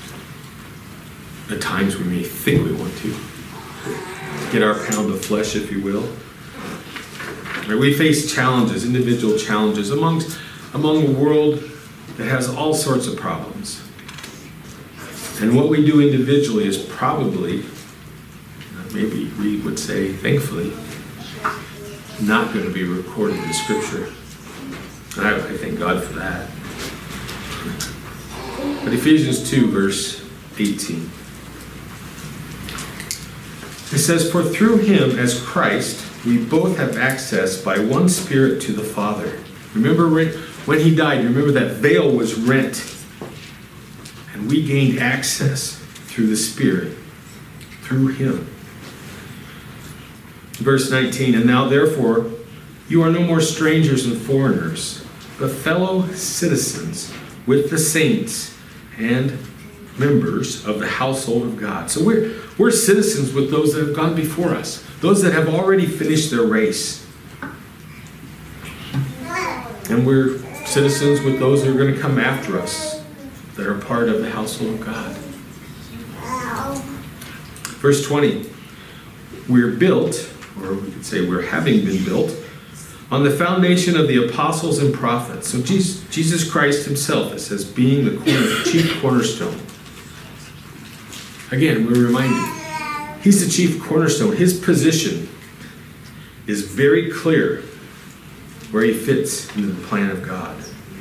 [SPEAKER 1] at times we may think we want to. Get our pound of flesh, if you will. Right? We face challenges, individual challenges amongst, among a world that has all sorts of problems. And what we do individually is probably, maybe we would say, thankfully, not going to be recorded in Scripture. And I, I thank God for that. But Ephesians two, verse eighteen. It says, "For through him, as Christ, we both have access by one Spirit to the Father." Remember when he died, remember that veil was rent. And we gained access through the Spirit, through him. Verse nineteen, "And now therefore, you are no more strangers and foreigners, but fellow citizens with the saints and members of the household of God." So we're, we're citizens with those that have gone before us, those that have already finished their race. And we're citizens with those that are going to come after us, that are part of the household of God. Verse twenty, "We're built," or we could say we're having been built, "on the foundation of the apostles and prophets." So Jesus, Jesus Christ himself, it says, being the corner, chief cornerstone. Again, we're reminded, he's the chief cornerstone. His position is very clear where he fits into the plan of God.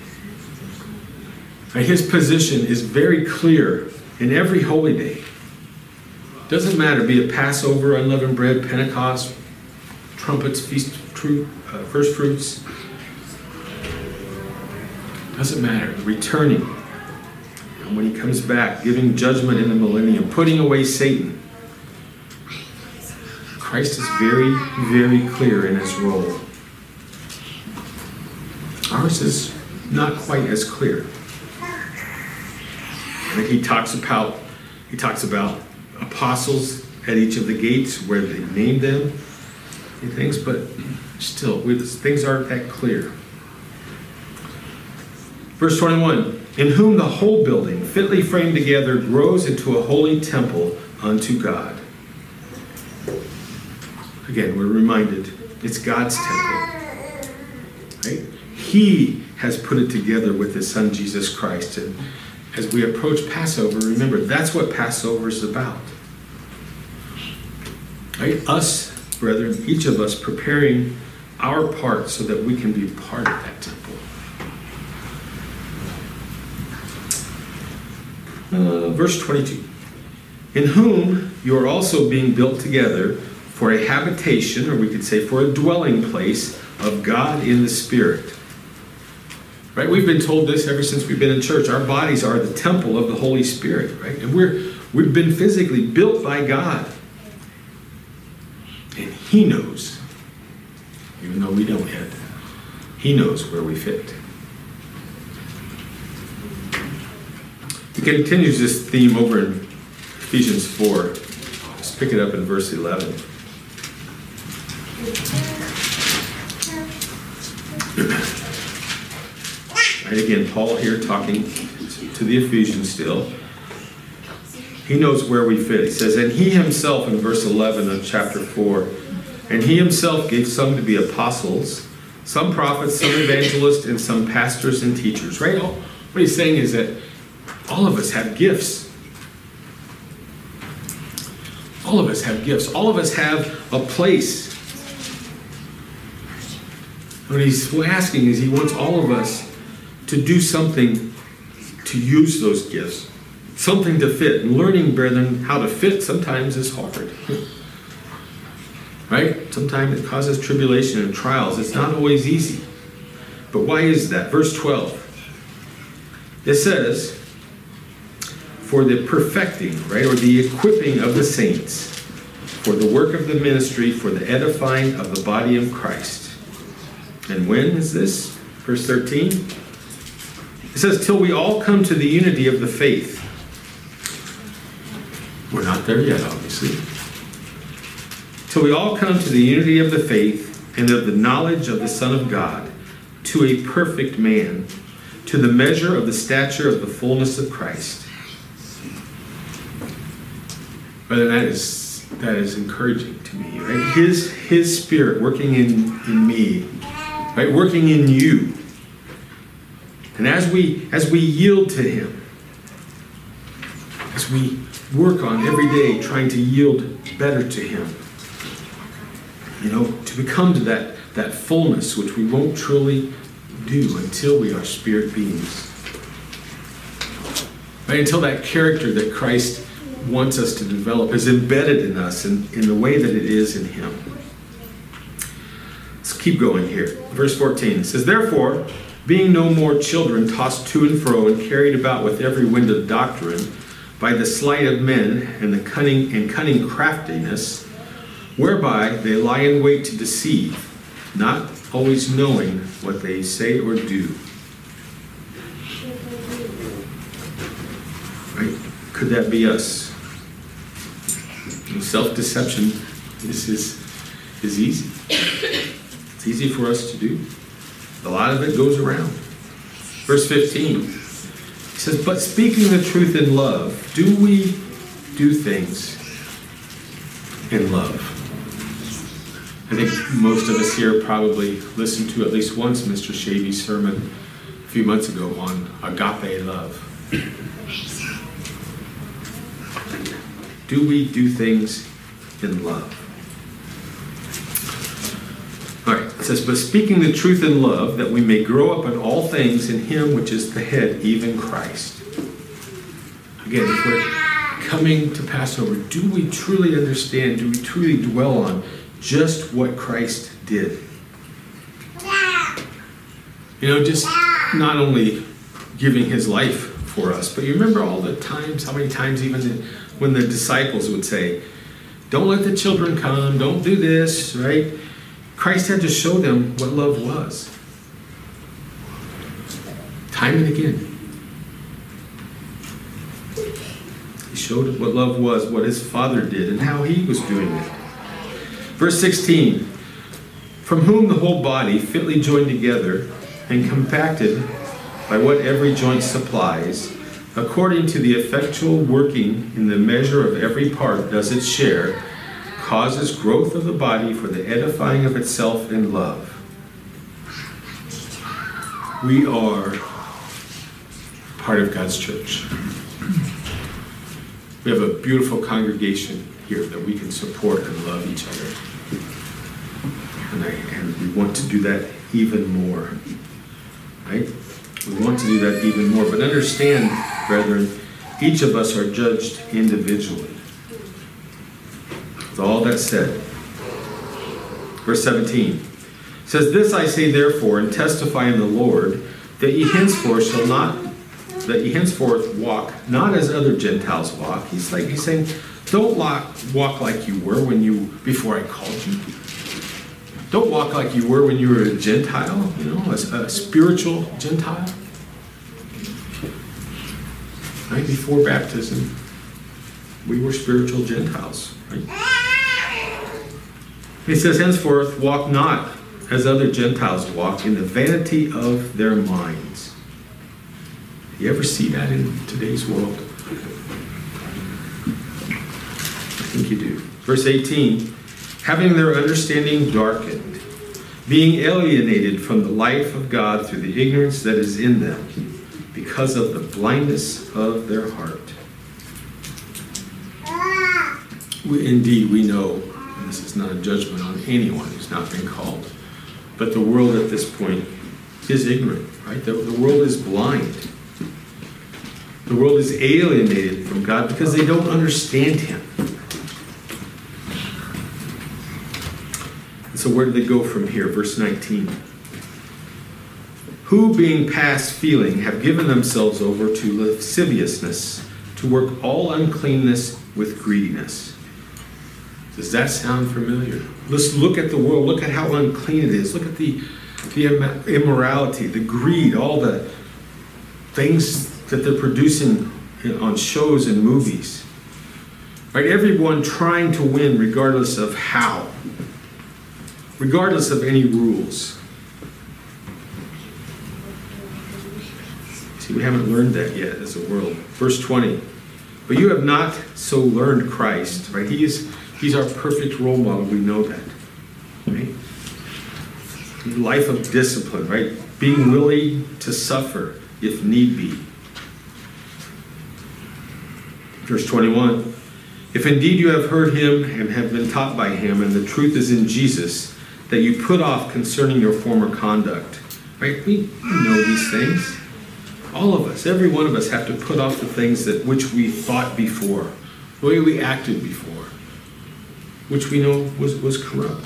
[SPEAKER 1] And his position is very clear in every holy day. Doesn't matter, be it Passover, unleavened bread, Pentecost, trumpets, feast of truth, uh, first fruits. Doesn't matter. Returning. And when he comes back, giving judgment in the millennium, putting away Satan. Christ is very, very clear in his role. Ours is not quite as clear. And he talks about he talks about apostles at each of the gates where they named them and things, but still, things aren't that clear. Verse twenty-one, "In whom the whole building, fitly framed together, grows into a holy temple unto God." Again, we're reminded it's God's temple. Right? He has put it together with his Son, Jesus Christ. And as we approach Passover, remember, that's what Passover is about. Right? Us, brethren, each of us preparing our part so that we can be part of that temple. Uh, verse twenty-two. "In whom you are also being built together for a habitation," or we could say for a dwelling place, "of God in the Spirit." Right? We've been told this ever since we've been in church. Our bodies are the temple of the Holy Spirit, right? And we're we've been physically built by God. And he knows, even though we don't yet, he knows where we fit. He continues this theme over in Ephesians four. Let's pick it up in verse eleven. Right, again, Paul here talking to the Ephesians still. He knows where we fit. He says, "And he himself," in verse eleven of chapter four, "and he himself gave some to be apostles, some prophets, some evangelists, and some pastors and teachers." Right? What he's saying is that all of us have gifts. All of us have gifts. All of us have a place. What he's asking is he wants all of us to do something to use those gifts. Something to fit. And learning, brethren, how to fit sometimes is hard. Right? Sometimes it causes tribulation and trials. It's not always easy. But why is that? Verse twelve. It says, for the perfecting, right, or the equipping of the saints, for the work of the ministry, for the edifying of the body of Christ. And when is this? Verse thirteen. It says, till we all come to the unity of the faith. We're not there yet, obviously. Till we all come to the unity of the faith and of the knowledge of the Son of God, to a perfect man, to the measure of the stature of the fullness of Christ. Brother, that is that is encouraging to me, right? His His Spirit working in, in me, right? Working in you. And as we as we yield to Him, as we work on every day trying to yield better to Him, you know, to become to that, that fullness which we won't truly do until we are spirit beings. Right? Until that character that Christ wants us to develop is embedded in us in, in the way that it is in Him. Let's keep going here. Verse fourteen, it says, therefore, being no more children tossed to and fro and carried about with every wind of doctrine, by the sleight of men and the cunning and cunning craftiness, whereby they lie in wait to deceive, not always knowing what they say or do. Right? Could that be us? Self-deception is, is, is easy. It's easy for us to do. A lot of it goes around. Verse fifteen, it says, but speaking the truth in love, do we do things in love? I think most of us here probably listened to at least once Mister Shavy's sermon a few months ago on agape love. Do we do things in love? All right, it says, but speaking the truth in love, that we may grow up in all things in Him which is the head, even Christ. Again, if we're coming to Passover, do we truly understand, do we truly dwell on just what Christ did? You know, just not only giving His life for us, but you remember all the times, how many times even when the disciples would say, don't let the children come, don't do this, right? Christ had to show them what love was. Time and again. He showed what love was, what His Father did, and how He was doing it. Verse sixteen, from whom the whole body, fitly joined together and compacted by what every joint supplies, according to the effectual working in the measure of every part does its share, causes growth of the body for the edifying of itself in love. We are part of God's church. We have a beautiful congregation here that we can support and love each other. And, I, and we want to do that even more. Right? We want to do that even more. But understand, brethren, each of us are judged individually. With all that said, verse seventeen says, this I say therefore, and testify in the Lord, that ye henceforth shall not, that ye henceforth walk not as other Gentiles walk. He's like he's saying, don't walk, walk like you were when you before I called you. Don't walk like you were when you were a Gentile, you know, a, a spiritual Gentile. Right before baptism, we were spiritual Gentiles, right? He says, henceforth, walk not as other Gentiles walk, in the vanity of their minds. You ever see that in today's world? I think you do. Verse eighteen, having their understanding darkened, being alienated from the life of God through the ignorance that is in them, because of the blindness of their heart. We, indeed, we know, and this is not a judgment on anyone who's not been called, but the world at this point is ignorant, right? The, the world is blind. The world is alienated from God because they don't understand Him. And so where do they go from here? Verse nineteen. Who, being past feeling, have given themselves over to lasciviousness, to to work all uncleanness with greediness. Does that sound familiar? Let's look at the world. Look at how unclean it is. Look at the, the immorality, the greed, all the things that they're producing on shows and movies. Right? Everyone trying to win regardless of how, regardless of any rules. See, we haven't learned that yet as a world. Verse twenty. But you have not so learned Christ, right? He is, he's our perfect role model. We know that, right? Life of discipline, right? Being willing to suffer if need be. Verse twenty-one. If indeed you have heard him and have been taught by him, and the truth is in Jesus, that you put off concerning your former conduct. Right? We know these things. All of us, every one of us have to put off the things that which we thought before, the way we acted before, which we know was, was corrupt.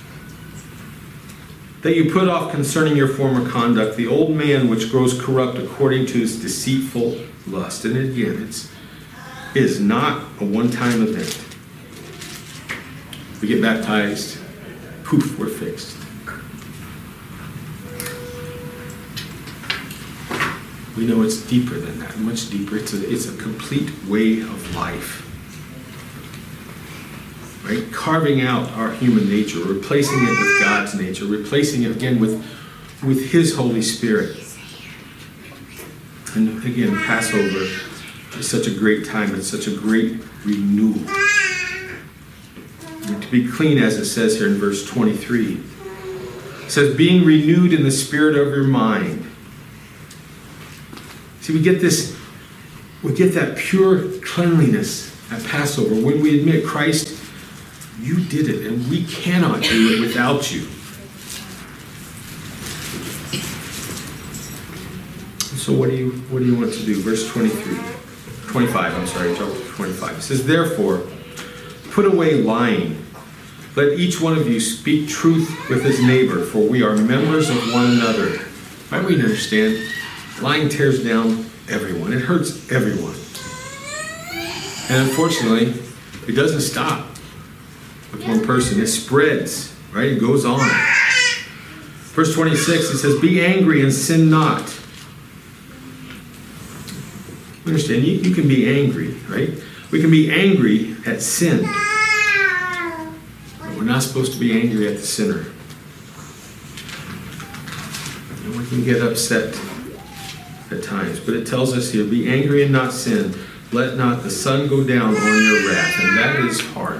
[SPEAKER 1] That you put off concerning your former conduct, the old man which grows corrupt according to his deceitful lust. And again, it's, it is not a one-time event. We get baptized, poof, we're fixed. We know it's deeper than that, much deeper. It's a, it's a complete way of life. Right? Carving out our human nature, replacing it with God's nature, replacing it again with, with His Holy Spirit. And again, Passover is such a great time. It's such a great renewal. And to be clean, as it says here in verse twenty-three, it says, being renewed in the spirit of your mind. See, we get this, we get that pure cleanliness at Passover when we admit, Christ, you did it, and we cannot do it without you. So what do you what do you want to do? Verse twenty-three, twenty-five, I'm sorry, chapter twenty-five. It says, therefore, put away lying. Let each one of you speak truth with his neighbor, for we are members of one another. Right? We understand. Lying tears down everyone. It hurts everyone. And unfortunately, it doesn't stop with one person. It spreads, right? It goes on. Verse twenty-six, it says, be angry and sin not. Understand, you, you can be angry, right? We can be angry at sin. But we're not supposed to be angry at the sinner. And we can get upset at times, but it tells us here, be angry and not sin. Let not the sun go down on your wrath. And that is hard,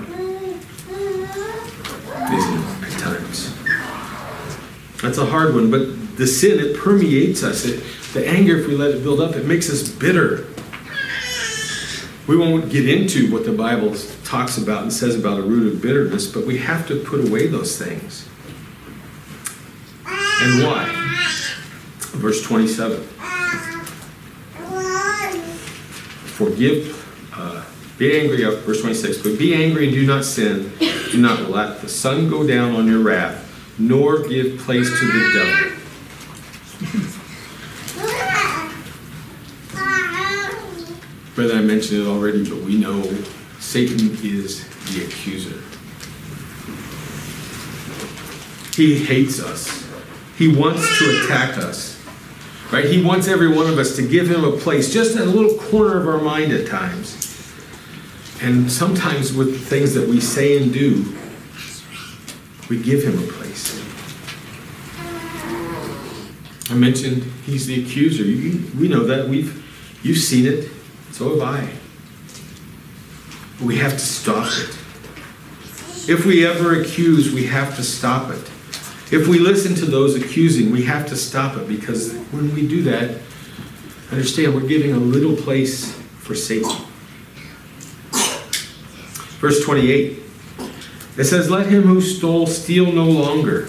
[SPEAKER 1] isn't it, at times? That's a hard one, but the sin, it permeates us. It, the anger, if we let it build up, it makes us bitter. We won't get into what the Bible talks about and says about a root of bitterness, but we have to put away those things. And why? Verse twenty-seven. Forgive, uh, be angry, uh, verse twenty-six, but be angry and do not sin. Do not let the sun go down on your wrath, nor give place to the devil. Brother, I mentioned it already, but we know Satan is the accuser. He hates us. He wants to attack us. Right? He wants every one of us to give him a place, just in a little corner of our mind at times. And sometimes with the things that we say and do, we give him a place. I mentioned he's the accuser. You, we know that. We've, you've seen it. So have I. We have to stop it. If we ever accuse, we have to stop it. If we listen to those accusing, we have to stop it, because when we do that, understand we're giving a little place for Satan. Verse twenty-eight. It says, let him who stole steal no longer.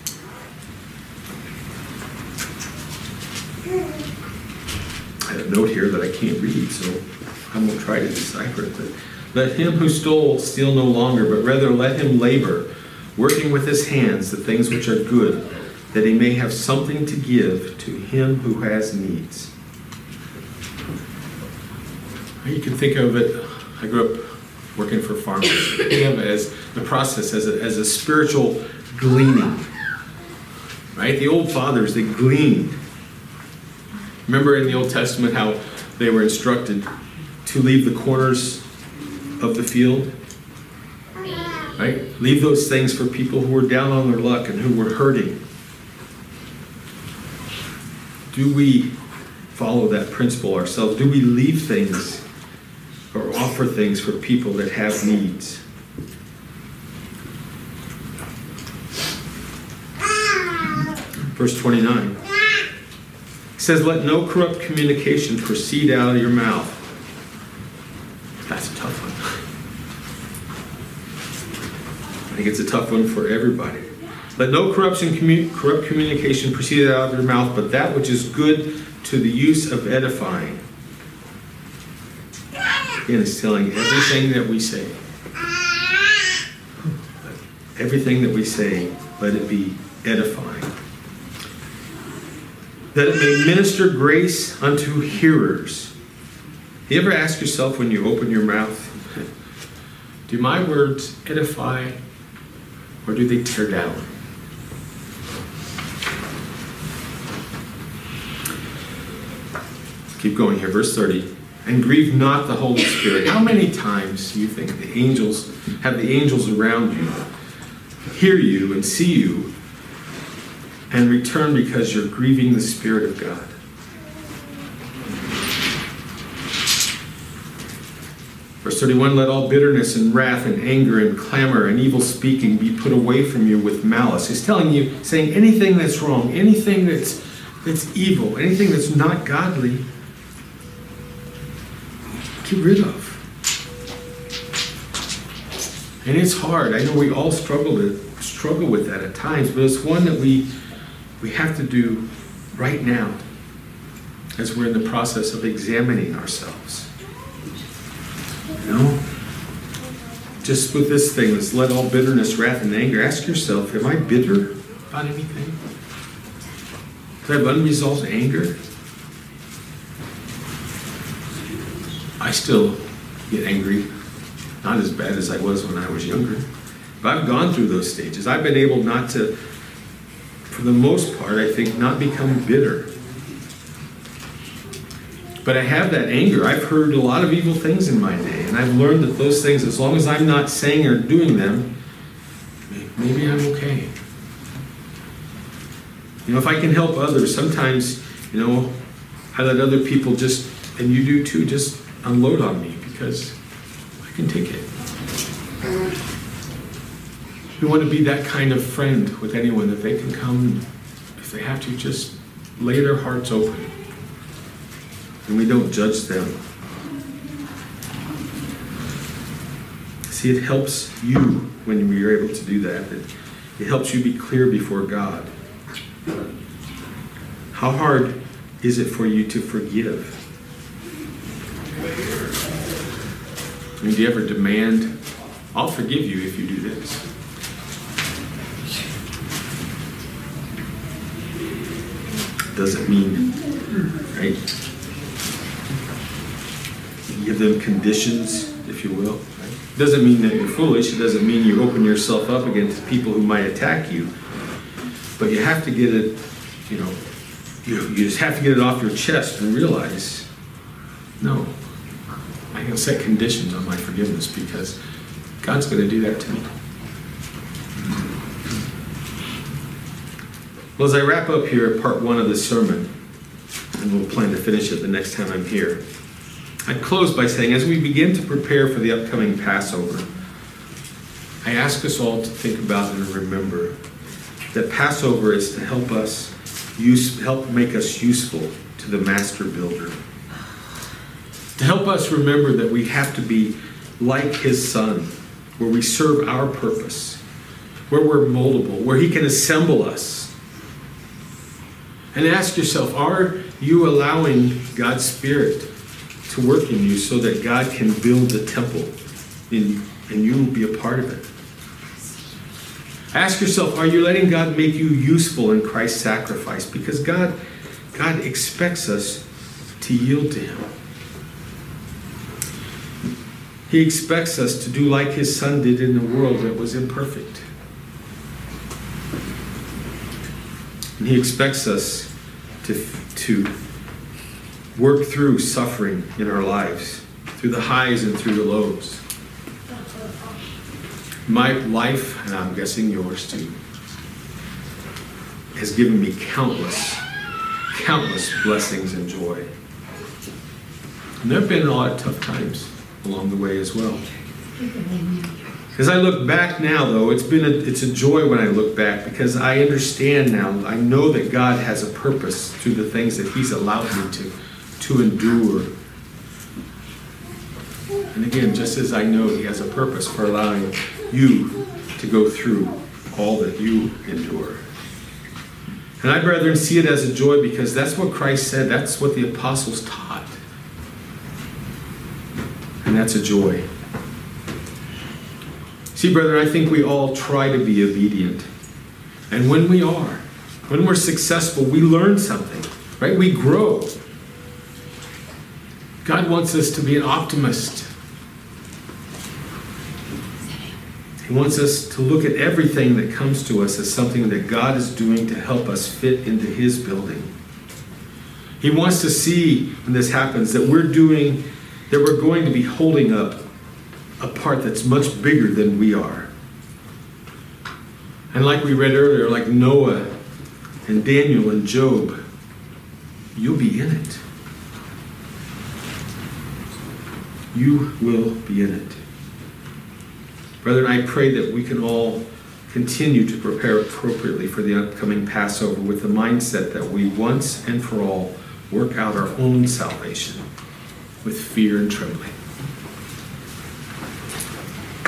[SPEAKER 1] I have a note here that I can't read, so I won't try to decipher it. But let him who stole steal no longer, but rather let him labor, working with his hands the things which are good, that he may have something to give to him who has needs. You can think of it, I grew up working for farmers. Think of it as the process, as a, as a spiritual gleaning. Right? The old fathers, they gleaned. Remember in the Old Testament how they were instructed to leave the corners of the field? Right? Leave those things for people who were down on their luck and who were hurting. Do we follow that principle ourselves? Do we leave things or offer things for people that have needs? Verse twenty-nine says, let no corrupt communication proceed out of your mouth. That's a tough one. I think it's a tough one for everybody. Let no corruption, commu- corrupt communication proceed out of your mouth, but that which is good to the use of edifying. Again, it's telling everything that we say. Everything that we say, let it be edifying. That it may minister grace unto hearers. You ever ask yourself when you open your mouth, do my words edify or do they tear down? Keep going here, verse thirty. And grieve not the Holy Spirit. How many times do you think the angels, have the angels around you, hear you and see you, and return because you're grieving the Spirit of God? Verse thirty-one, let all bitterness and wrath and anger and clamor and evil speaking be put away from you with malice. He's telling you, saying anything that's wrong, anything that's, that's evil, anything that's not godly, get rid of. And it's hard. I know we all struggle to, struggle with that at times, but it's one that we we have to do right now as we're in the process of examining ourselves. You know? Just with this thing, let's let all bitterness, wrath, and anger. Ask yourself, am I bitter about anything? Do I have unresolved anger? I still get angry. Not as bad as I was when I was younger. But I've gone through those stages. I've been able not to, for the most part, I think, not become bitter. But I have that anger. I've heard a lot of evil things in my day. And I've learned that those things, as long as I'm not saying or doing them, maybe I'm okay. You know, if I can help others, sometimes, you know, I let other people just, and you do too, just unload on me because I can take it. We want to be that kind of friend with anyone that they can come, if they have to, just lay their hearts open. And we don't judge them. See, it helps you when you're able to do that. It, it helps you be clear before God. How hard is it for you to forgive? I mean, do you ever demand, I'll forgive you if you do this? Doesn't mean, right? You give them conditions, if you will. Right? Doesn't mean that you're foolish. It doesn't mean you open yourself up against people who might attack you. But you have to get it, you know, you, you just have to get it off your chest and realize, no, I can set conditions on my forgiveness because God's going to do that to me. Well, as I wrap up here part one of this sermon, and we'll plan to finish it the next time I'm here, I'd close by saying, as we begin to prepare for the upcoming Passover, I ask us all to think about and remember that Passover is to help us use, help make us useful to the Master Builder. To help us remember that we have to be like His Son, where we serve our purpose, where we're moldable, where He can assemble us. And ask yourself, are you allowing God's Spirit to work in you so that God can build the temple in, and you will be a part of it? Ask yourself, are you letting God make you useful in Christ's sacrifice? Because God, God expects us to yield to Him. He expects us to do like his Son did in a world that was imperfect. And he expects us to, to work through suffering in our lives, through the highs and through the lows. My life, and I'm guessing yours too, has given me countless, countless blessings and joy. And there have been a lot of tough times along the way as well. As I look back now, though, it's been a, it's a joy when I look back, because I understand now, I know that God has a purpose through the things that he's allowed me to, to endure. And again, just as I know he has a purpose for allowing you to go through all that you endure. And I, brethren, see it as a joy, because that's what Christ said. That's what the apostles taught. And that's a joy. See, brethren, I think we all try to be obedient. And when we are, when we're successful, we learn something, right? We grow. God wants us to be an optimist. He wants us to look at everything that comes to us as something that God is doing to help us fit into his building. He wants to see, when this happens, that we're doing, that we're going to be holding up a part that's much bigger than we are. And like we read earlier, like Noah and Daniel and Job, you'll be in it. You will be in it. Brethren, I pray that we can all continue to prepare appropriately for the upcoming Passover with the mindset that we once and for all work out our own salvation with fear and trembling.